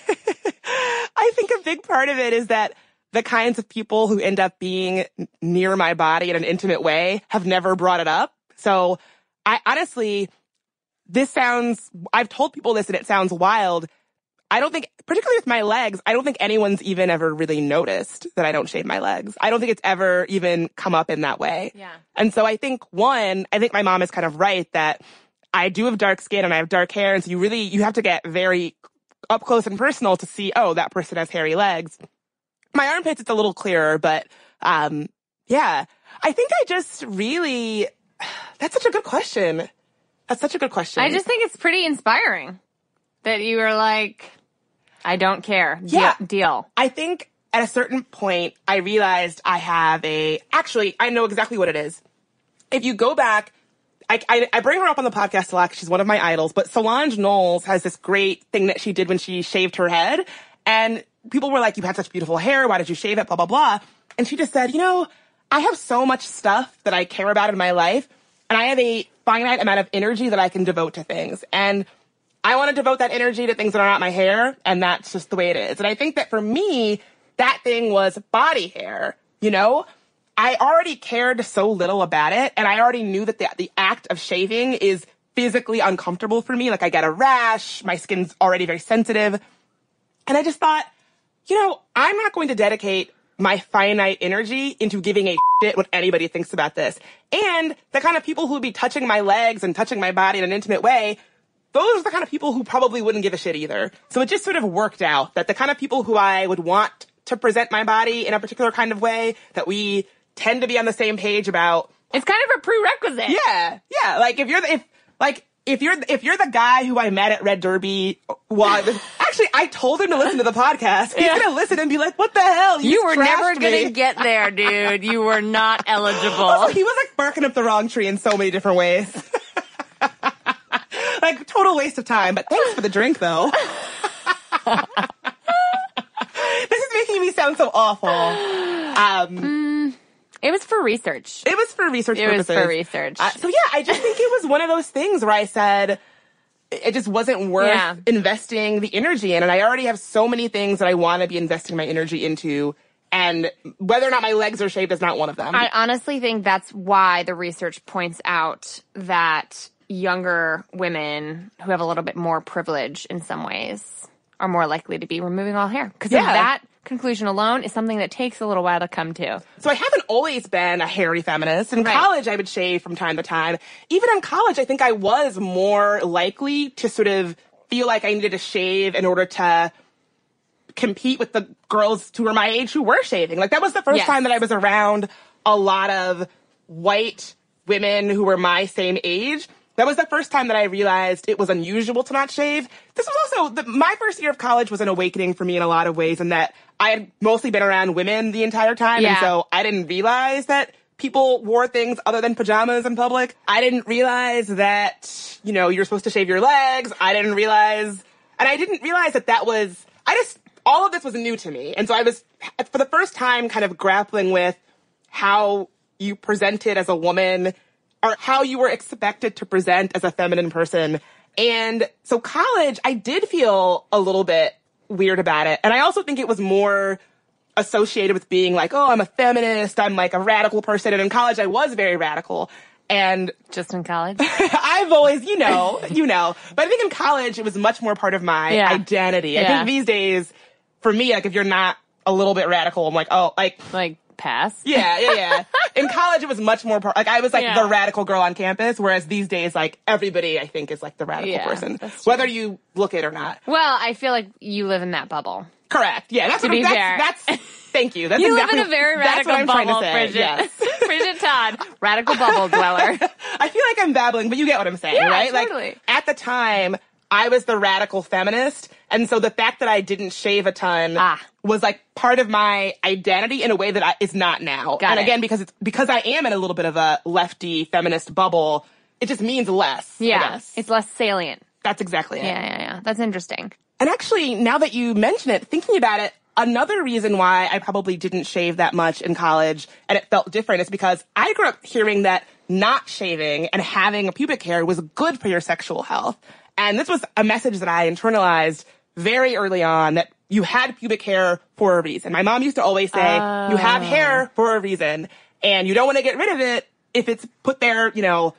Speaker 6: I think a big part of it is that the kinds of people who end up being near my body in an intimate way have never brought it up. So I honestly, this sounds, I've told people this and it sounds wild. I don't think, particularly with my legs, I don't think anyone's even ever really noticed that I don't shave my legs. I don't think it's ever even come up in that way.
Speaker 7: Yeah.
Speaker 6: And so I think, one, I think my mom is kind of right that I do have dark skin and I have dark hair. And so you really, you have to get very up close and personal to see, oh, that person has hairy legs. My armpits, it's a little clearer, but, um, yeah. I think I just really, that's such a good question. That's such a good question.
Speaker 7: I just think it's pretty inspiring that you were like, I don't care.
Speaker 6: Yeah.
Speaker 7: De- deal.
Speaker 6: I think at a certain point, I realized I have a, actually, I know exactly what it is. If you go back, I, I, I bring her up on the podcast a lot because she's one of my idols, but Solange Knowles has this great thing that she did when she shaved her head. And people were like, you had such beautiful hair. Why did you shave it? Blah, blah, blah. And she just said, you know, I have so much stuff that I care about in my life. And I have a finite amount of energy that I can devote to things. And I want to devote that energy to things that are not my hair, and that's just the way it is. And I think that for me, that thing was body hair, you know? I already cared so little about it, and I already knew that the, the act of shaving is physically uncomfortable for me. Like, I get a rash, my skin's already very sensitive. And I just thought, you know, I'm not going to dedicate my finite energy into giving a shit what anybody thinks about this. And the kind of people who would be touching my legs and touching my body in an intimate way, those are the kind of people who probably wouldn't give a shit either. So it just sort of worked out that the kind of people who I would want to present my body in a particular kind of way, that we tend to be on the same page about.
Speaker 7: It's kind of a prerequisite.
Speaker 6: Yeah. Yeah. Like if you're the, if, like, if you're, if you're the guy who I met at Red Derby, while I was, actually, I told him to listen to the podcast. He's yeah. going to listen and be like, what the hell? You,
Speaker 7: you were never
Speaker 6: going
Speaker 7: to get there, dude. You were not eligible.
Speaker 6: Also, he was like barking up the wrong tree in so many different ways. Like, total waste of time, but thanks for the drink, though. This is making me sound so awful. Um,
Speaker 7: mm, it was for research.
Speaker 6: It was for research
Speaker 7: it
Speaker 6: purposes.
Speaker 7: It was for research.
Speaker 6: Uh, so, yeah, I just think it was one of those things where I said it just wasn't worth
Speaker 7: yeah.
Speaker 6: investing the energy in. And I already have so many things that I want to be investing my energy into. And whether or not my legs are shaved is not one of them.
Speaker 7: I honestly think that's why the research points out that younger women who have a little bit more privilege in some ways are more likely to be removing all hair. Because
Speaker 6: yeah.
Speaker 7: that conclusion alone is something that takes a little while to come to.
Speaker 6: So I haven't always been a hairy feminist. In right. college, I would shave from time to time. Even in college, I think I was more likely to sort of feel like I needed to shave in order to compete with the girls who were my age who were shaving. Like, that was the first
Speaker 7: yes.
Speaker 6: time that I was around a lot of white women who were my same age. That was the first time that I realized it was unusual to not shave. This was also, the, my first year of college was an awakening for me in a lot of ways, in that I had mostly been around women the entire time,
Speaker 7: yeah.
Speaker 6: and so I didn't realize that people wore things other than pajamas in public. I didn't realize that, you know, you're supposed to shave your legs. I didn't realize, and I didn't realize that that was, I just, all of this was new to me. And so I was, for the first time, kind of grappling with how you presented as a woman, or how you were expected to present as a feminine person. And so college, I did feel a little bit weird about it. And I also think it was more associated with being like, oh, I'm a feminist, I'm like a radical person. And in college, I was very radical. And
Speaker 7: just in college?
Speaker 6: I've always, you know, you know. But I think in college, it was much more part of my
Speaker 7: yeah.
Speaker 6: identity.
Speaker 7: Yeah.
Speaker 6: I think these days, for me, like, if you're not a little bit radical, I'm like, oh, like...
Speaker 7: Like, pass?
Speaker 6: Yeah, yeah, yeah. In college, it was much more, par- like, I was, like,
Speaker 7: yeah.
Speaker 6: the radical girl on campus, whereas these days, like, everybody, I think, is, like, the radical
Speaker 7: yeah,
Speaker 6: person. Whether you look it or not.
Speaker 7: Well, I feel like you live in that bubble.
Speaker 6: Correct. Yeah, that's
Speaker 7: to
Speaker 6: what
Speaker 7: be
Speaker 6: that's,
Speaker 7: fair.
Speaker 6: That's, thank you. That's
Speaker 7: you
Speaker 6: exactly,
Speaker 7: live in a very
Speaker 6: that's
Speaker 7: radical
Speaker 6: what I'm
Speaker 7: bubble,
Speaker 6: trying to say.
Speaker 7: Bridget.
Speaker 6: Yes.
Speaker 7: Bridget Todd, radical bubble dweller.
Speaker 6: I feel like I'm babbling, but you get what I'm saying,
Speaker 7: Yeah,
Speaker 6: right?
Speaker 7: totally.
Speaker 6: Like, at the time, I was the radical feminist, and so the fact that I didn't shave a ton
Speaker 7: Ah.
Speaker 6: was like part of my identity in a way that I, is not now.
Speaker 7: Got
Speaker 6: and
Speaker 7: it.
Speaker 6: again, because it's because I am in a little bit of a lefty feminist bubble, it just means less. I
Speaker 7: Yeah,
Speaker 6: guess.
Speaker 7: it's less salient.
Speaker 6: That's exactly it.
Speaker 7: Yeah, yeah, yeah. That's interesting.
Speaker 6: And actually, now that you mention it, thinking about it, another reason why I probably didn't shave that much in college and it felt different is because I grew up hearing that not shaving and having a pubic hair was good for your sexual health. And this was a message that I internalized very early on, that you had pubic hair for a reason. My mom used to always say,
Speaker 7: Oh.
Speaker 6: you have hair for a reason, and you don't want to get rid of it if it's put there, you know,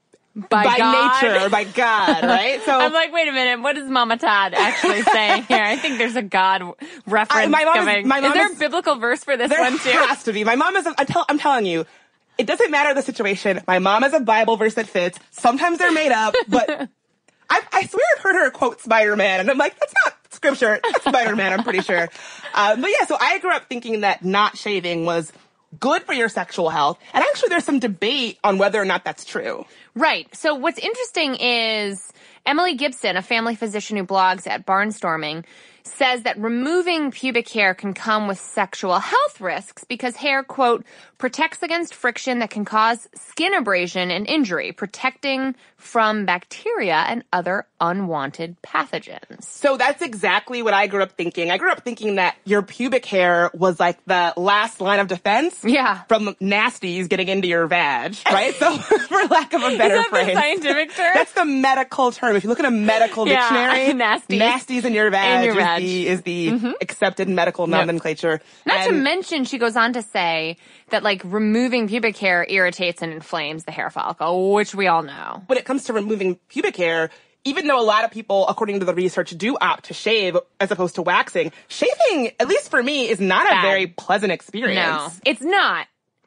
Speaker 7: By,
Speaker 6: by
Speaker 7: God.
Speaker 6: nature or by God, right? So
Speaker 7: I'm like, wait a minute, what is Mama Todd actually saying here? I think there's a God reference
Speaker 6: I- my mom is-
Speaker 7: coming.
Speaker 6: my mom
Speaker 7: is there
Speaker 6: is-
Speaker 7: a biblical verse for this
Speaker 6: there
Speaker 7: one too?
Speaker 6: has to be. My mom is, a, I tell, I'm telling you, it doesn't matter the situation. My mom has a Bible verse that fits. Sometimes they're made up, but I, I swear I've heard her quote Spider-Man, and I'm like, that's not scripture. That's Spider-Man, I'm pretty sure. Um, but yeah, so I grew up thinking that not shaving was good for your sexual health. And actually there's some debate on whether or not that's true.
Speaker 7: Right. So what's interesting is Emily Gibson, a family physician who blogs at Barnstorming, says that removing pubic hair can come with sexual health risks because hair, quote, protects against friction that can cause skin abrasion and injury, protecting from bacteria and other unwanted pathogens.
Speaker 6: So that's exactly what I grew up thinking. I grew up thinking that your pubic hair was like the last line of defense
Speaker 7: Yeah.
Speaker 6: from nasties getting into your vag, right? So for lack of a better
Speaker 7: Is that
Speaker 6: phrase.
Speaker 7: the scientific term?
Speaker 6: That's the medical term. If you look at a medical
Speaker 7: Yeah,
Speaker 6: dictionary,
Speaker 7: nasties.
Speaker 6: nasties in your vag,
Speaker 7: In your
Speaker 6: is,
Speaker 7: vag.
Speaker 6: the, is the accepted medical nomenclature.
Speaker 7: Not to
Speaker 6: And-
Speaker 7: mention, she goes on to say that, like, removing pubic hair irritates and inflames the hair follicle, which we all know.
Speaker 6: when it comes to removing pubic hair, even though a lot of people, according to the research, do opt to shave as opposed to waxing, shaving, at least for me, is not
Speaker 7: Bad.
Speaker 6: a very pleasant experience.
Speaker 7: No, it's not.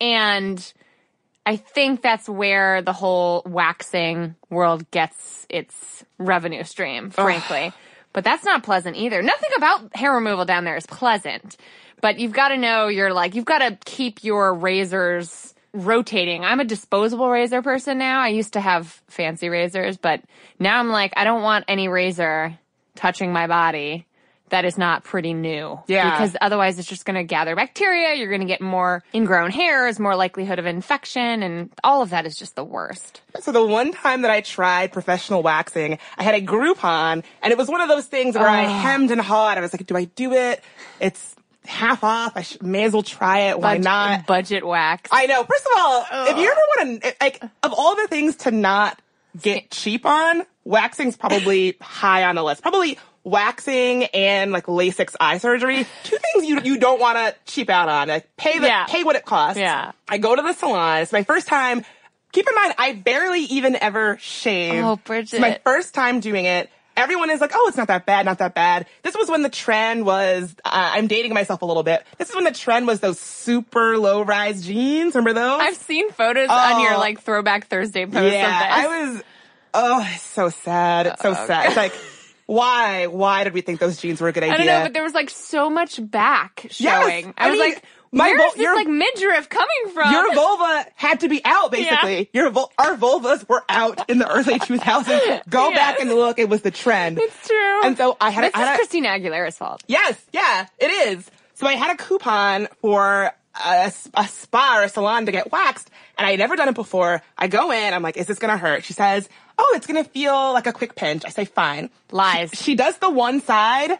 Speaker 7: And I think that's where the whole waxing world gets its revenue stream, frankly. But that's not pleasant either. Nothing about hair removal down there is pleasant. But you've got to know you're like, you've got to keep your razors rotating. I'm a disposable razor person now. I used to have fancy razors, but now I'm like, I don't want any razor touching my body that is not pretty new.
Speaker 6: Yeah.
Speaker 7: Because otherwise it's just going to gather bacteria. You're going to get more ingrown hairs, more likelihood of infection, and all of that is just the worst.
Speaker 6: So the one time that I tried professional waxing, I had a Groupon, and it was one of those things where I hemmed and hawed. I was like, do I do it? It's half off. I should, may as well try it. Why
Speaker 7: Budget-
Speaker 6: not?
Speaker 7: Budget wax.
Speaker 6: I know. First of all, if you ever want to, like, of all the things to not get cheap on, waxing's probably high on the list. Probably waxing and like LASIK eye surgery. Two things you you don't want to cheap out on. Like, pay the
Speaker 7: Yeah.
Speaker 6: pay what it costs.
Speaker 7: Yeah.
Speaker 6: I go to the salon. It's my first time. Keep in mind, I barely even ever shave.
Speaker 7: Oh, Bridget.
Speaker 6: It's my first time doing it. Everyone is like, oh, it's not that bad, not that bad. This was when the trend was, uh, I'm dating myself a little bit. This is when the trend was those super low-rise jeans. Remember those?
Speaker 7: I've seen photos
Speaker 6: Oh.
Speaker 7: on your like Throwback Thursday post
Speaker 6: yeah,
Speaker 7: of this.
Speaker 6: I was, oh, it's so sad. It's so sad. It's like, why? Why did we think those jeans were a good idea?
Speaker 7: I don't know, but there was like so much back showing.
Speaker 6: Yes,
Speaker 7: I,
Speaker 6: I
Speaker 7: was
Speaker 6: mean,
Speaker 7: like,
Speaker 6: my
Speaker 7: where
Speaker 6: vul-
Speaker 7: is this
Speaker 6: your-
Speaker 7: like midriff coming from?
Speaker 6: Your vulva had to be out, basically. Your vul- our vulvas were out in the early two thousands. Go
Speaker 7: Yes.
Speaker 6: back and look. It was the trend.
Speaker 7: It's true.
Speaker 6: And so I had,
Speaker 7: This
Speaker 6: a, I had
Speaker 7: is
Speaker 6: a,
Speaker 7: Christina Aguilera's fault.
Speaker 6: yes, yeah, it is. So I had a coupon for a, a spa or a salon to get waxed, and I had never done it before. I go in, I'm like, is this gonna hurt? She says, oh, it's gonna feel like a quick pinch. I say, fine.
Speaker 7: Lies.
Speaker 6: She, she does the one side.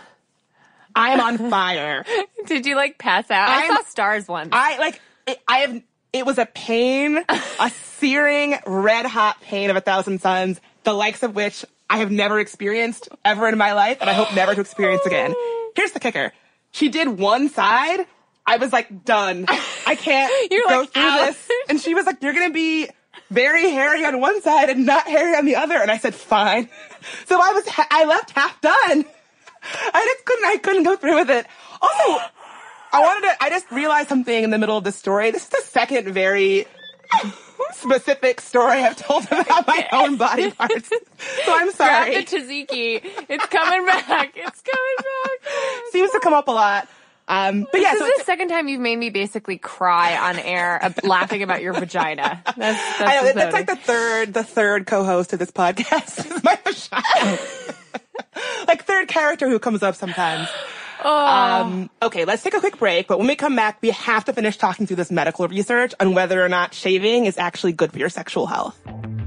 Speaker 6: I am on fire.
Speaker 7: Did you like pass out? I
Speaker 6: I'm-
Speaker 7: saw stars once.
Speaker 6: I like. It, I have. It was a pain, a searing, red hot pain of a thousand suns, the likes of which I have never experienced ever in my life, and I hope never to experience again. Here's the kicker: she did one side. I was like, done. I can't
Speaker 7: You're
Speaker 6: go
Speaker 7: like,
Speaker 6: through
Speaker 7: "Ow."
Speaker 6: this. And she was like, you're gonna be very hairy on one side and not hairy on the other. And I said, fine. So I was. Ha- I left half done. I just couldn't, I couldn't go through with it. Also, I wanted to, I just realized something in the middle of the story. This is the second very specific story I've told about my own body parts. So I'm
Speaker 7: Grab
Speaker 6: sorry.
Speaker 7: the tzatziki. It's coming back. It's coming back.
Speaker 6: seems to come up a lot. Um, but yeah,
Speaker 7: this
Speaker 6: so
Speaker 7: is the second time you've made me basically cry on air uh, laughing about your vagina. That's, that's
Speaker 6: I know,
Speaker 7: pathetic.
Speaker 6: that's like the third, the third co-host of this podcast is my vagina. Like third character who comes up sometimes.
Speaker 7: Oh.
Speaker 6: Um, okay, let's take a quick break. But when we come back, we have to finish talking through this medical research on whether or not shaving is actually good for your sexual health.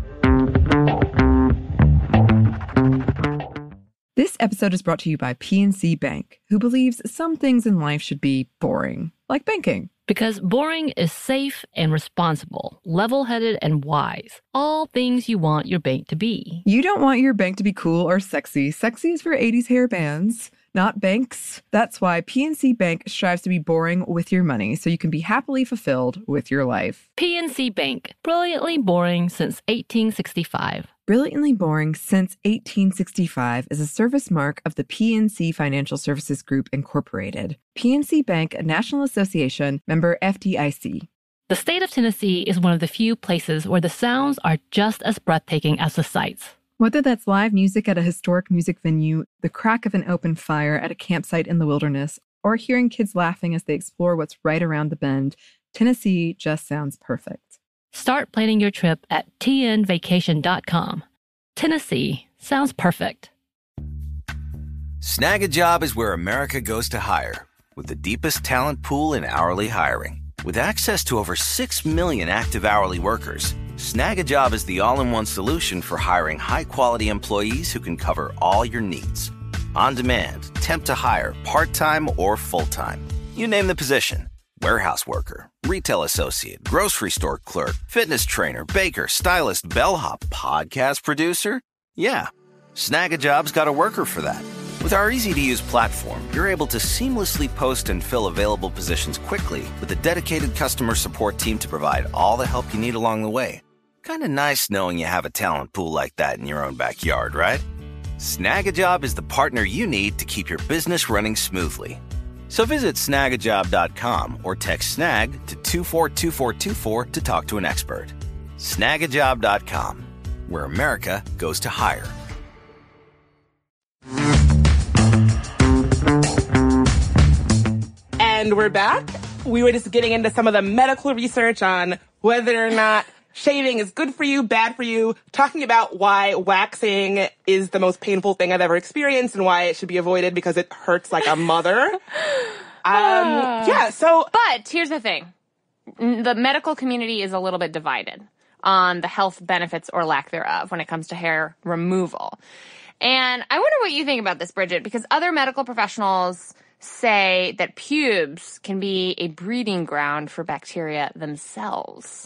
Speaker 2: This episode is brought to you by P N C Bank, who believes some things in life should be boring, like banking.
Speaker 1: Because boring is safe and responsible, level-headed and wise. All things you want your bank to be.
Speaker 2: You don't want your bank to be cool or sexy. Sexy is for eighties hair bands, not banks. That's why P N C Bank strives to be boring with your money so you can be happily fulfilled with your life.
Speaker 1: P N C Bank, brilliantly boring since eighteen sixty-five.
Speaker 2: Brilliantly Boring Since eighteen sixty-five is a service mark of the P N C Financial Services Group, Incorporated. P N C Bank, a National Association, member F D I C.
Speaker 1: The state of Tennessee is one of the few places where the sounds are just as breathtaking as the sights.
Speaker 2: Whether that's live music at a historic music venue, the crack of an open fire at a campsite in the wilderness, or hearing kids laughing as they explore what's right around the bend, Tennessee just sounds perfect.
Speaker 1: Start planning your trip at T N vacation dot com. Tennessee sounds perfect.
Speaker 8: Snag a Job is where America goes to hire, with the deepest talent pool in hourly hiring. With access to over six million active hourly workers, Snag a Job is the all-in-one solution for hiring high-quality employees who can cover all your needs. On demand, temp to hire, part-time or full-time. You name the position. Warehouse worker, retail associate, grocery store clerk, fitness trainer, baker, stylist, bellhop, podcast producer. Yeah, Snag a Job's got a worker for that. With our easy-to-use platform, you're able to seamlessly post and fill available positions quickly with a dedicated customer support team to provide all the help you need along the way. Kind of nice knowing you have a talent pool like that in your own backyard, right? Snag a Job is the partner you need to keep your business running smoothly. So visit snag a job dot com or text snag to two four two four two four to talk to an expert. snag a job dot com, where America goes to hire.
Speaker 6: And we're back. We were just getting into some of the medical research on whether or not shaving is good for you, bad for you, talking about why waxing is the most painful thing I've ever experienced and why it should be avoided because it hurts like a mother. um, yeah, so...
Speaker 7: But here's the thing. The medical community is a little bit divided on the health benefits or lack thereof when it comes to hair removal. And I wonder what you think about this, Bridget, because other medical professionals say that pubes can be a breeding ground for bacteria themselves.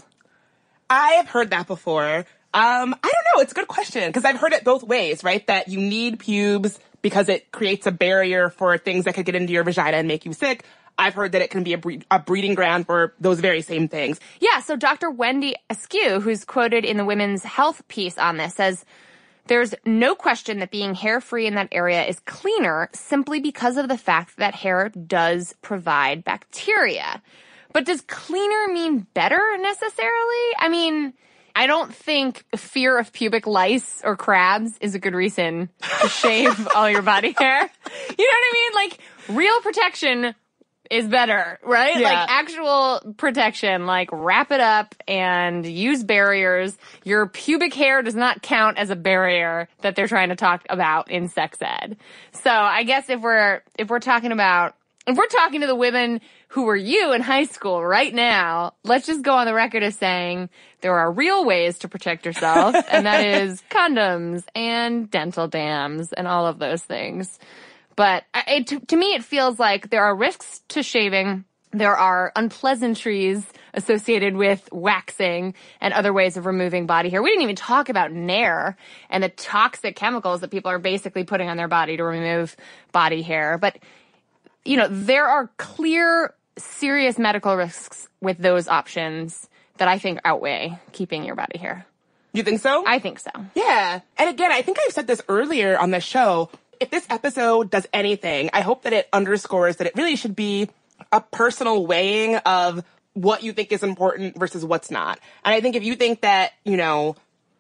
Speaker 6: I have heard that before. Um, I don't know. It's a good question because I've heard it both ways, right? That you need pubes because it creates a barrier for things that could get into your vagina and make you sick. I've heard that it can be a, bre- a breeding ground for those very same things.
Speaker 7: Yeah, so Doctor Wendy Askew, who's quoted in the Women's Health piece on this, says, there's no question that being hair-free in that area is cleaner simply because of the fact that hair does provide bacteria. But does cleaner mean better necessarily? I mean, I don't think fear of pubic lice or crabs is a good reason to shave all your body hair. You know what I mean? Like, real protection is better, right?
Speaker 6: Yeah.
Speaker 7: Like, actual protection, like, wrap it up and use barriers. Your pubic hair does not count as a barrier that they're trying to talk about in sex ed. So I guess if we're, if we're talking about, if we're talking to the women who were you in high school right now, let's just go on the record as saying there are real ways to protect yourself, and that is condoms and dental dams and all of those things. But it, to, to me, it feels like there are risks to shaving. There are unpleasantries associated with waxing and other ways of removing body hair. We didn't even talk about Nair and the toxic chemicals that people are basically putting on their body to remove body hair. But, you know, there are clear, serious medical risks with those options that I think outweigh keeping your body hair.
Speaker 6: You think so?
Speaker 7: I think so.
Speaker 6: Yeah. And again, I think I've said this earlier on the show. If this episode does anything, I hope that it underscores that it really should be a personal weighing of what you think is important versus what's not. And I think if you think that, you know,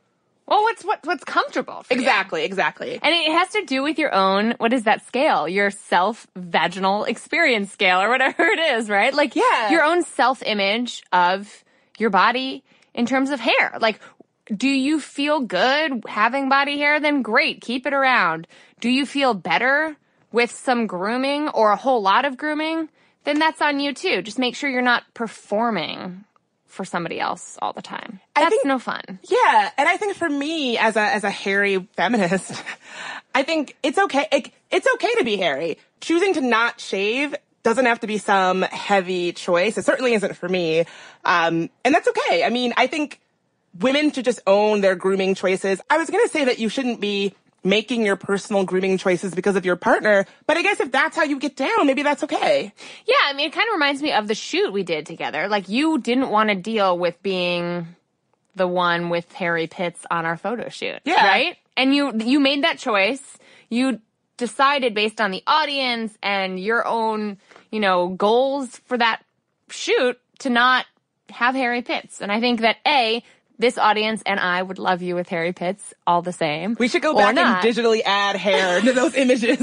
Speaker 7: Well, what's what, what's comfortable for
Speaker 6: Exactly,
Speaker 7: you.
Speaker 6: exactly.
Speaker 7: And it has to do with your own, what is that scale? Your self-vaginal experience scale or whatever it is, right? Like
Speaker 6: yeah.
Speaker 7: your own self-image of your body in terms of hair. Like, do you feel good having body hair? Then great, keep it around. Do you feel better with some grooming or a whole lot of grooming? Then that's on you too. Just make sure you're not performing for somebody else all the time. That's
Speaker 6: think,
Speaker 7: no fun.
Speaker 6: Yeah, and I think for me as a as a hairy feminist, I think it's okay. It, it's okay to be hairy. Choosing to not shave doesn't have to be some heavy choice. It certainly isn't for me, um, and that's okay. I mean, I think women should just own their grooming choices. I was going to say that you shouldn't be making your personal grooming choices because of your partner, but I guess if that's how you get down, maybe that's okay.
Speaker 7: Yeah, I mean, it kind of reminds me of the shoot we did together. Like, you didn't want to deal with being the one with hairy pits on our photo shoot.
Speaker 6: Yeah.
Speaker 7: Right? And you you made that choice. You decided based on the audience and your own, you know, goals for that shoot to not have hairy pits. And I think that, A, this audience and I would love you with hairy pits all the same.
Speaker 6: We should go back and digitally add hair to those images.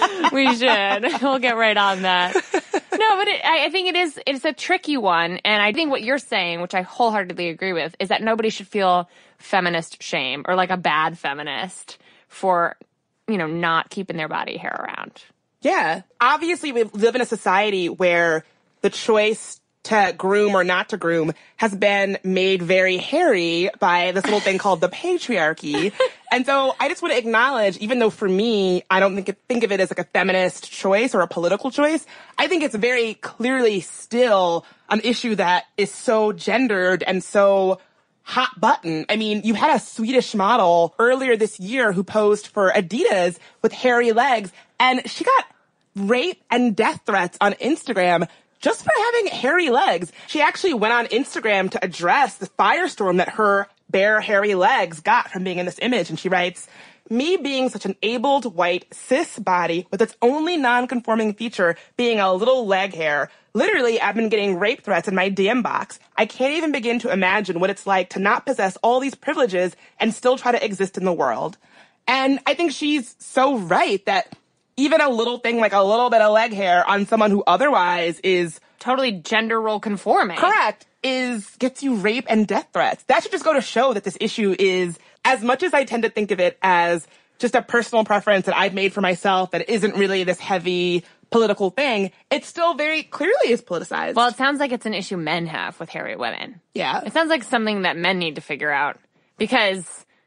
Speaker 7: We should. We'll get right on that. No, but it, I, I think it is, it's a tricky one. And I think what you're saying, which I wholeheartedly agree with, is that nobody should feel feminist shame or like a bad feminist for, you know, not keeping their body hair around.
Speaker 6: Yeah. Obviously, we live in a society where the choice to groom or not to groom has been made very hairy by this little thing called the patriarchy. And so I just want to acknowledge, even though for me, I don't think, it, think of it as like a feminist choice or a political choice, I think it's very clearly still an issue that is so gendered and so hot button. I mean, you had a Swedish model earlier this year who posed for Adidas with hairy legs, and she got rape and death threats on Instagram just for having hairy legs. She actually went on Instagram to address the firestorm that her bare, hairy legs got from being in this image. And she writes, "Me being such an abled, white, cis body with its only non-conforming feature being a little leg hair. Literally, I've been getting rape threats in my D M box. I can't even begin to imagine what it's like to not possess all these privileges and still try to exist in the world." And I think she's so right that even a little thing like a little bit of leg hair on someone who otherwise is
Speaker 7: totally gender role conforming.
Speaker 6: Correct. Is gets you rape and death threats. That should just go to show that this issue is, as much as I tend to think of it as just a personal preference that I've made for myself that isn't really this heavy political thing, it still very clearly is politicized.
Speaker 7: Well, it sounds like it's an issue men have with hairy women.
Speaker 6: Yeah.
Speaker 7: It sounds like something that men need to figure out because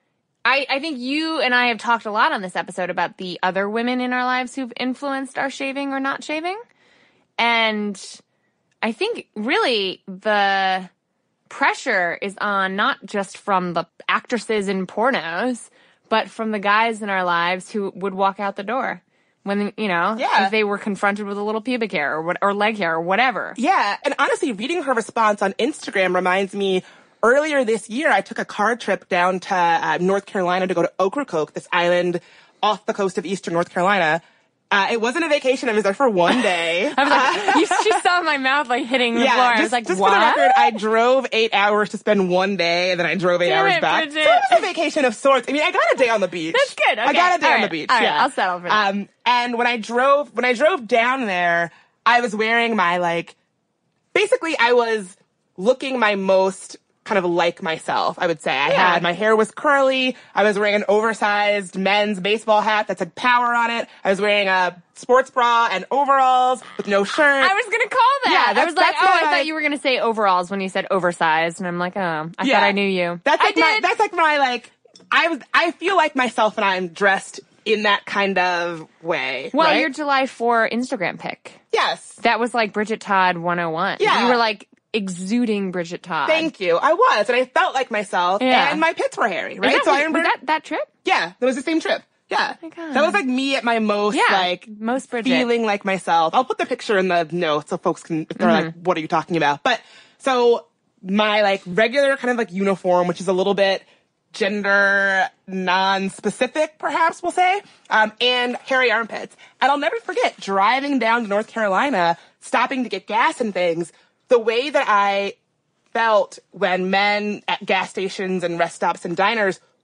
Speaker 7: I, I think you and I have talked a lot on this episode about the other women in our lives who've influenced our shaving or not shaving. And I think really the pressure is on not just from the actresses in pornos, but from the guys in our lives who would walk out the door when, you know,
Speaker 6: yeah.
Speaker 7: if they were confronted with a little pubic hair or, what, or leg hair or whatever.
Speaker 6: Yeah. And honestly, reading her response on Instagram reminds me, earlier this year, I took a car trip down to uh, North Carolina to go to Ocracoke, this island off the coast of eastern North Carolina. Uh, it wasn't a vacation. I was there for one day.
Speaker 7: I was like, you, she saw my mouth like hitting the
Speaker 6: yeah,
Speaker 7: floor.
Speaker 6: Just,
Speaker 7: I was like,
Speaker 6: just
Speaker 7: what?
Speaker 6: for the record, I drove eight hours to spend one day, and then I drove eight
Speaker 7: Damn
Speaker 6: hours
Speaker 7: it,
Speaker 6: back.
Speaker 7: Bridget.
Speaker 6: So it was a vacation of sorts. I mean, I got a day on the beach.
Speaker 7: That's good. Okay.
Speaker 6: I got a day
Speaker 7: All
Speaker 6: on
Speaker 7: right.
Speaker 6: the beach.
Speaker 7: All right,
Speaker 6: yeah.
Speaker 7: I'll settle for that.
Speaker 6: Um, and when I drove, when I drove down there, I was wearing my like, basically, I was looking my most kind of like myself, I would say. I
Speaker 7: yeah.
Speaker 6: had, my hair was curly. I was wearing an oversized men's baseball hat that said power on it. I was wearing a sports bra and overalls with no shirt.
Speaker 7: I was going to call that.
Speaker 6: Yeah,
Speaker 7: I was like, oh, I
Speaker 6: my,
Speaker 7: thought you were going to say overalls when you said oversized. And I'm like, oh, I
Speaker 6: yeah.
Speaker 7: thought I knew you.
Speaker 6: That's like
Speaker 7: I
Speaker 6: my,
Speaker 7: did.
Speaker 6: that's like my, like, I was, I feel like myself and I'm dressed in that kind of way.
Speaker 7: Well,
Speaker 6: right?
Speaker 7: your July fourth Instagram pic.
Speaker 6: Yes.
Speaker 7: That was like Bridget Todd one oh one.
Speaker 6: Yeah.
Speaker 7: You were like exuding Bridget Todd.
Speaker 6: Thank you. I was, and I felt like myself,
Speaker 7: yeah.
Speaker 6: and my pits were hairy, right?
Speaker 7: That,
Speaker 6: so
Speaker 7: was,
Speaker 6: I remember
Speaker 7: was that that trip.
Speaker 6: Yeah, that was the same trip. Yeah,
Speaker 7: oh my God.
Speaker 6: That was like me at my most,
Speaker 7: yeah,
Speaker 6: like
Speaker 7: most Bridget.
Speaker 6: feeling like myself. I'll put the picture in the notes so folks can, if they're mm-hmm. like, "What are you talking about?" But so my like regular kind of like uniform, which is a little bit gender non-specific, perhaps we'll say, um, and hairy armpits. And I'll never forget driving down to North Carolina, stopping to get gas and things. The way that I felt when men at gas stations and rest stops and diners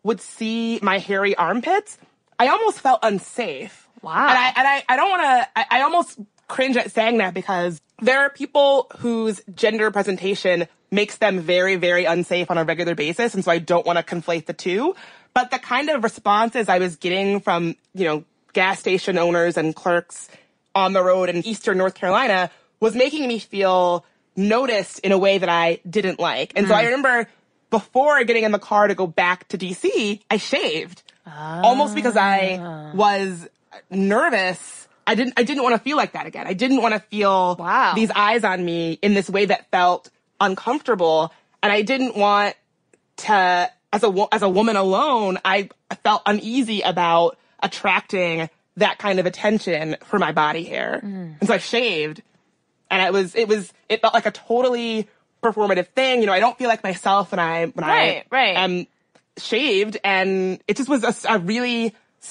Speaker 6: would see my hairy armpits, I almost felt unsafe.
Speaker 7: Wow.
Speaker 6: And I, and I, I don't want to, I, I almost cringe at saying that because there are people whose gender presentation makes them very, very unsafe on a regular basis. And so I don't want to conflate the two. But the kind of responses I was getting from, you know, gas station owners and clerks on the road in Eastern North Carolina was making me feel noticed in a way that I didn't like. And mm. so I remember before getting in the car to go back to D C, I shaved. Ah. Almost because I was nervous. I didn't, I didn't want to feel like that again. I didn't want to feel
Speaker 7: wow.
Speaker 6: these eyes on me in this way that felt uncomfortable. And I didn't want to, as a, as a woman alone, I felt uneasy about attracting that kind of attention for my body hair. Mm. And so I shaved. And it was, it was, it felt like a totally performative thing. You know, I don't feel like myself when I, when
Speaker 7: right,
Speaker 6: I
Speaker 7: right.
Speaker 6: am shaved. And it just was a, a really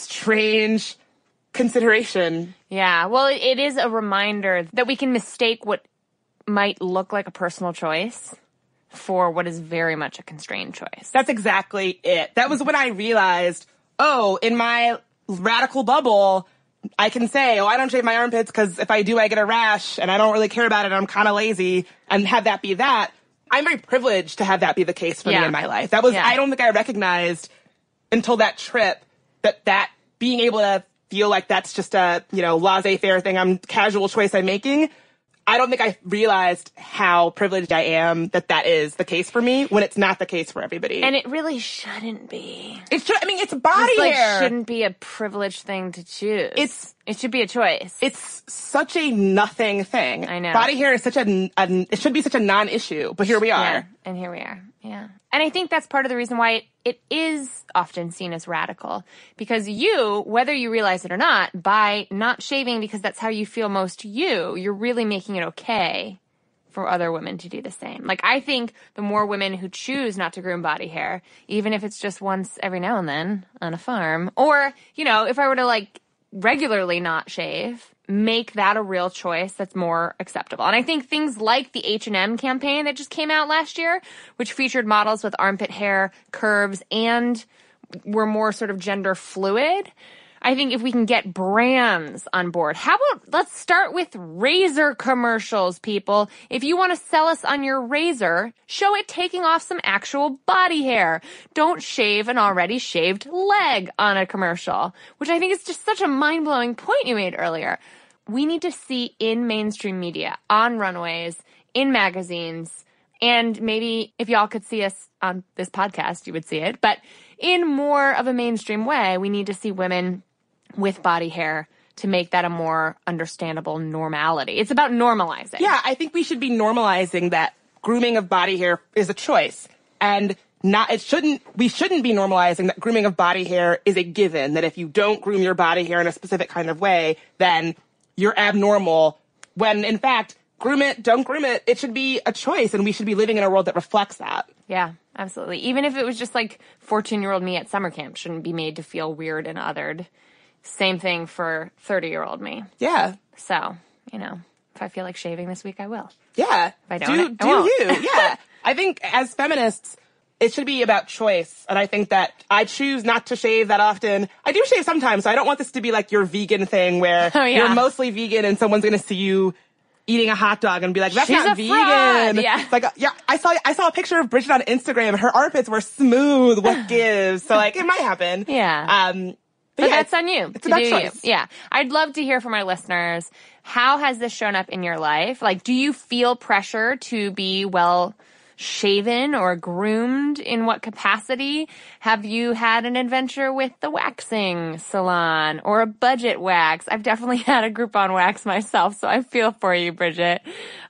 Speaker 6: strange consideration.
Speaker 7: Yeah. Well, it, it is a reminder that we can mistake what might look like a personal choice for what is very much a constrained choice.
Speaker 6: That's exactly it. That was when I realized, oh, in my radical bubble, I can say, oh, I don't shave my armpits because if I do, I get a rash and I don't really care about it. I'm kind of lazy, and have that be that. I'm very privileged to have that be the case for
Speaker 7: yeah.
Speaker 6: me in my life. That was, yeah. I don't think I recognized until that trip that that being able to feel like that's just a, you know, laissez-faire thing, I'm casual choice I'm making. I don't think I realized how privileged I am that that is the case for me when it's not the case for everybody.
Speaker 7: And it really shouldn't be.
Speaker 6: It should, I mean, it's body
Speaker 7: it's like
Speaker 6: hair.
Speaker 7: Shouldn't be a privileged thing to choose.
Speaker 6: It's,
Speaker 7: it should be a choice.
Speaker 6: It's such a nothing thing.
Speaker 7: I know.
Speaker 6: Body hair is such a, a it should be such a non-issue, but here we are.
Speaker 7: Yeah, and here we are. Yeah. And I think that's part of the reason why it, it is often seen as radical. Because you, whether you realize it or not, by not shaving because that's how you feel most you, you're really making it okay for other women to do the same. Like, I think the more women who choose not to groom body hair, even if it's just once every now and then on a farm, or, you know, if I were to, like, regularly not shave, make that a real choice that's more acceptable. And I think things like the H and M campaign that just came out last year, which featured models with armpit hair curves and were more sort of gender fluid. I think if we can get brands on board, how about let's start with razor commercials, people. If you want to sell us on your razor, show it taking off some actual body hair. Don't shave an already shaved leg on a commercial, which I think is just such a mind-blowing point you made earlier. We need to see in mainstream media, on runways, in magazines, and maybe if y'all could see us on this podcast, you would see it. But in more of a mainstream way, we need to see women with body hair to make that a more understandable normality. It's about normalizing.
Speaker 6: Yeah, I think we should be normalizing that grooming of body hair is a choice. And not, it shouldn't, we shouldn't be normalizing that grooming of body hair is a given, that if you don't groom your body hair in a specific kind of way, then you're abnormal, when in fact, groom it, don't groom it, it should be a choice, and we should be living in a world that reflects that.
Speaker 7: Yeah, absolutely. Even if it was just like fourteen-year-old me at summer camp shouldn't be made to feel weird and othered. Same thing for thirty-year-old me.
Speaker 6: Yeah.
Speaker 7: So, you know, if I feel like shaving this week, I will.
Speaker 6: Yeah.
Speaker 7: If I don't,
Speaker 6: do,
Speaker 7: I won't.
Speaker 6: do you. Yeah. I think as feminists, it should be about choice. And I think that I choose not to shave that often. I do shave sometimes, so I don't want this to be like your vegan thing where
Speaker 7: oh, yeah.
Speaker 6: you're mostly vegan and someone's going to see you eating a hot dog and be like, that's
Speaker 7: She's
Speaker 6: not
Speaker 7: a
Speaker 6: vegan.
Speaker 7: Fraud. Yeah.
Speaker 6: It's like, yeah, I saw, I saw a picture of Bridget on Instagram. Her armpits were smooth. What gives? So like, it might happen.
Speaker 7: Yeah.
Speaker 6: Um,
Speaker 7: but,
Speaker 6: but
Speaker 7: yeah, that's
Speaker 6: it's,
Speaker 7: on you.
Speaker 6: It's about
Speaker 7: do
Speaker 6: choice.
Speaker 7: You. Yeah. I'd love to hear from our listeners. How has this shown up in your life? Like, do you feel pressure to be well shaven or groomed? In what capacity? Have you had an adventure with the waxing salon or a budget wax? I've definitely had a Groupon wax myself, so I feel for you, Bridget.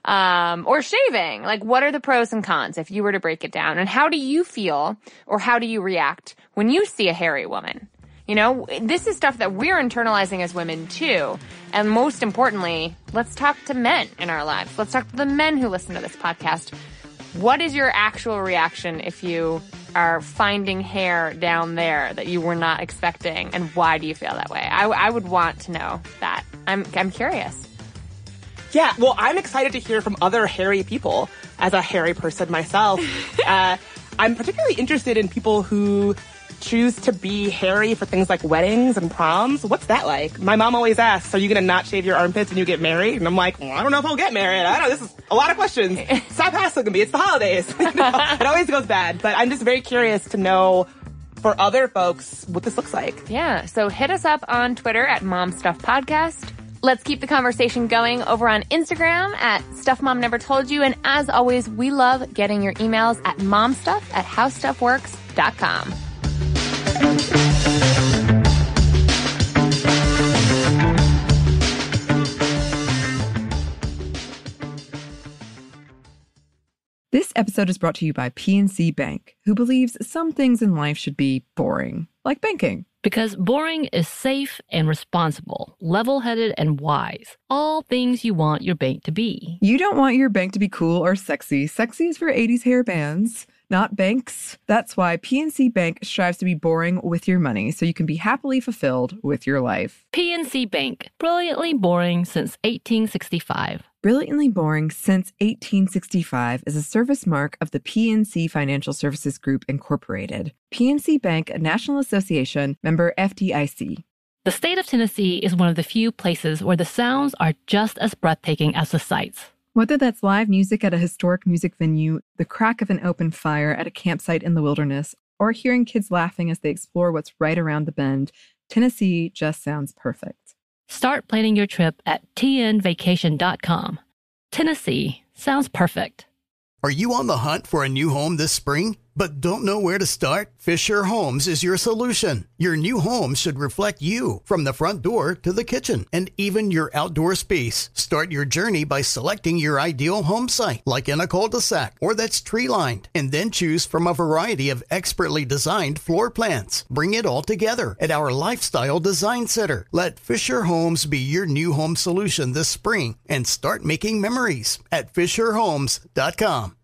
Speaker 7: Um, or shaving. Like, what are the pros and cons if you were to break it down? And how do you feel or how do you react when you see a hairy woman? You know, this is stuff that we're internalizing as women too. And most importantly, let's talk to men in our lives. Let's talk to the men who listen to this podcast. What is your actual reaction if you are finding hair down there that you were not expecting, and why do you feel that way? I, I would want to know that. I'm I'm curious.
Speaker 6: Yeah, well, I'm excited to hear from other hairy people as a hairy person myself. uh, I'm particularly interested in people who choose to be hairy for things like weddings and proms. What's that like? My mom always asks, are you going to not shave your armpits when you get married? And I'm like, well, I don't know if I'll get married. I don't know. This is a lot of questions. Stop asking me. It's the holidays. You know, it always goes bad. But I'm just very curious to know for other folks what this looks like.
Speaker 7: Yeah. So hit us up on Twitter at Mom Stuff Podcast. Let's keep the conversation going over on Instagram at Stuff Mom Never Told You. And as always, we love getting your emails at momstuff at howstuffworks dot com.
Speaker 2: This episode is brought to you by P N C Bank, who believes some things in life should be boring, like banking.
Speaker 1: Because boring is safe and responsible, level-headed and wise. All things you want your bank to be.
Speaker 2: You don't want your bank to be cool or sexy. Sexy is for eighties hair bands, not banks. That's why P N C Bank strives to be boring with your money so you can be happily fulfilled with your life.
Speaker 1: P N C Bank, brilliantly boring since eighteen sixty-five.
Speaker 2: Brilliantly Boring Since eighteen sixty-five is a service mark of the P N C Financial Services Group, Incorporated. P N C Bank, a National Association, member F D I C.
Speaker 1: The state of Tennessee is one of the few places where the sounds are just as breathtaking as the sights.
Speaker 2: Whether that's live music at a historic music venue, the crack of an open fire at a campsite in the wilderness, or hearing kids laughing as they explore what's right around the bend, Tennessee just sounds perfect.
Speaker 1: Start planning your trip at T N vacation dot com. Tennessee sounds perfect.
Speaker 9: Are you on the hunt for a new home this spring, but don't know where to start? Fisher Homes is your solution. Your new home should reflect you, from the front door to the kitchen, and even your outdoor space. Start your journey by selecting your ideal home site, like in a cul-de-sac or that's tree-lined, and then choose from a variety of expertly designed floor plans. Bring it all together at our Lifestyle Design Center. Let Fisher Homes be your new home solution this spring and start making memories at Fisher Homes dot com.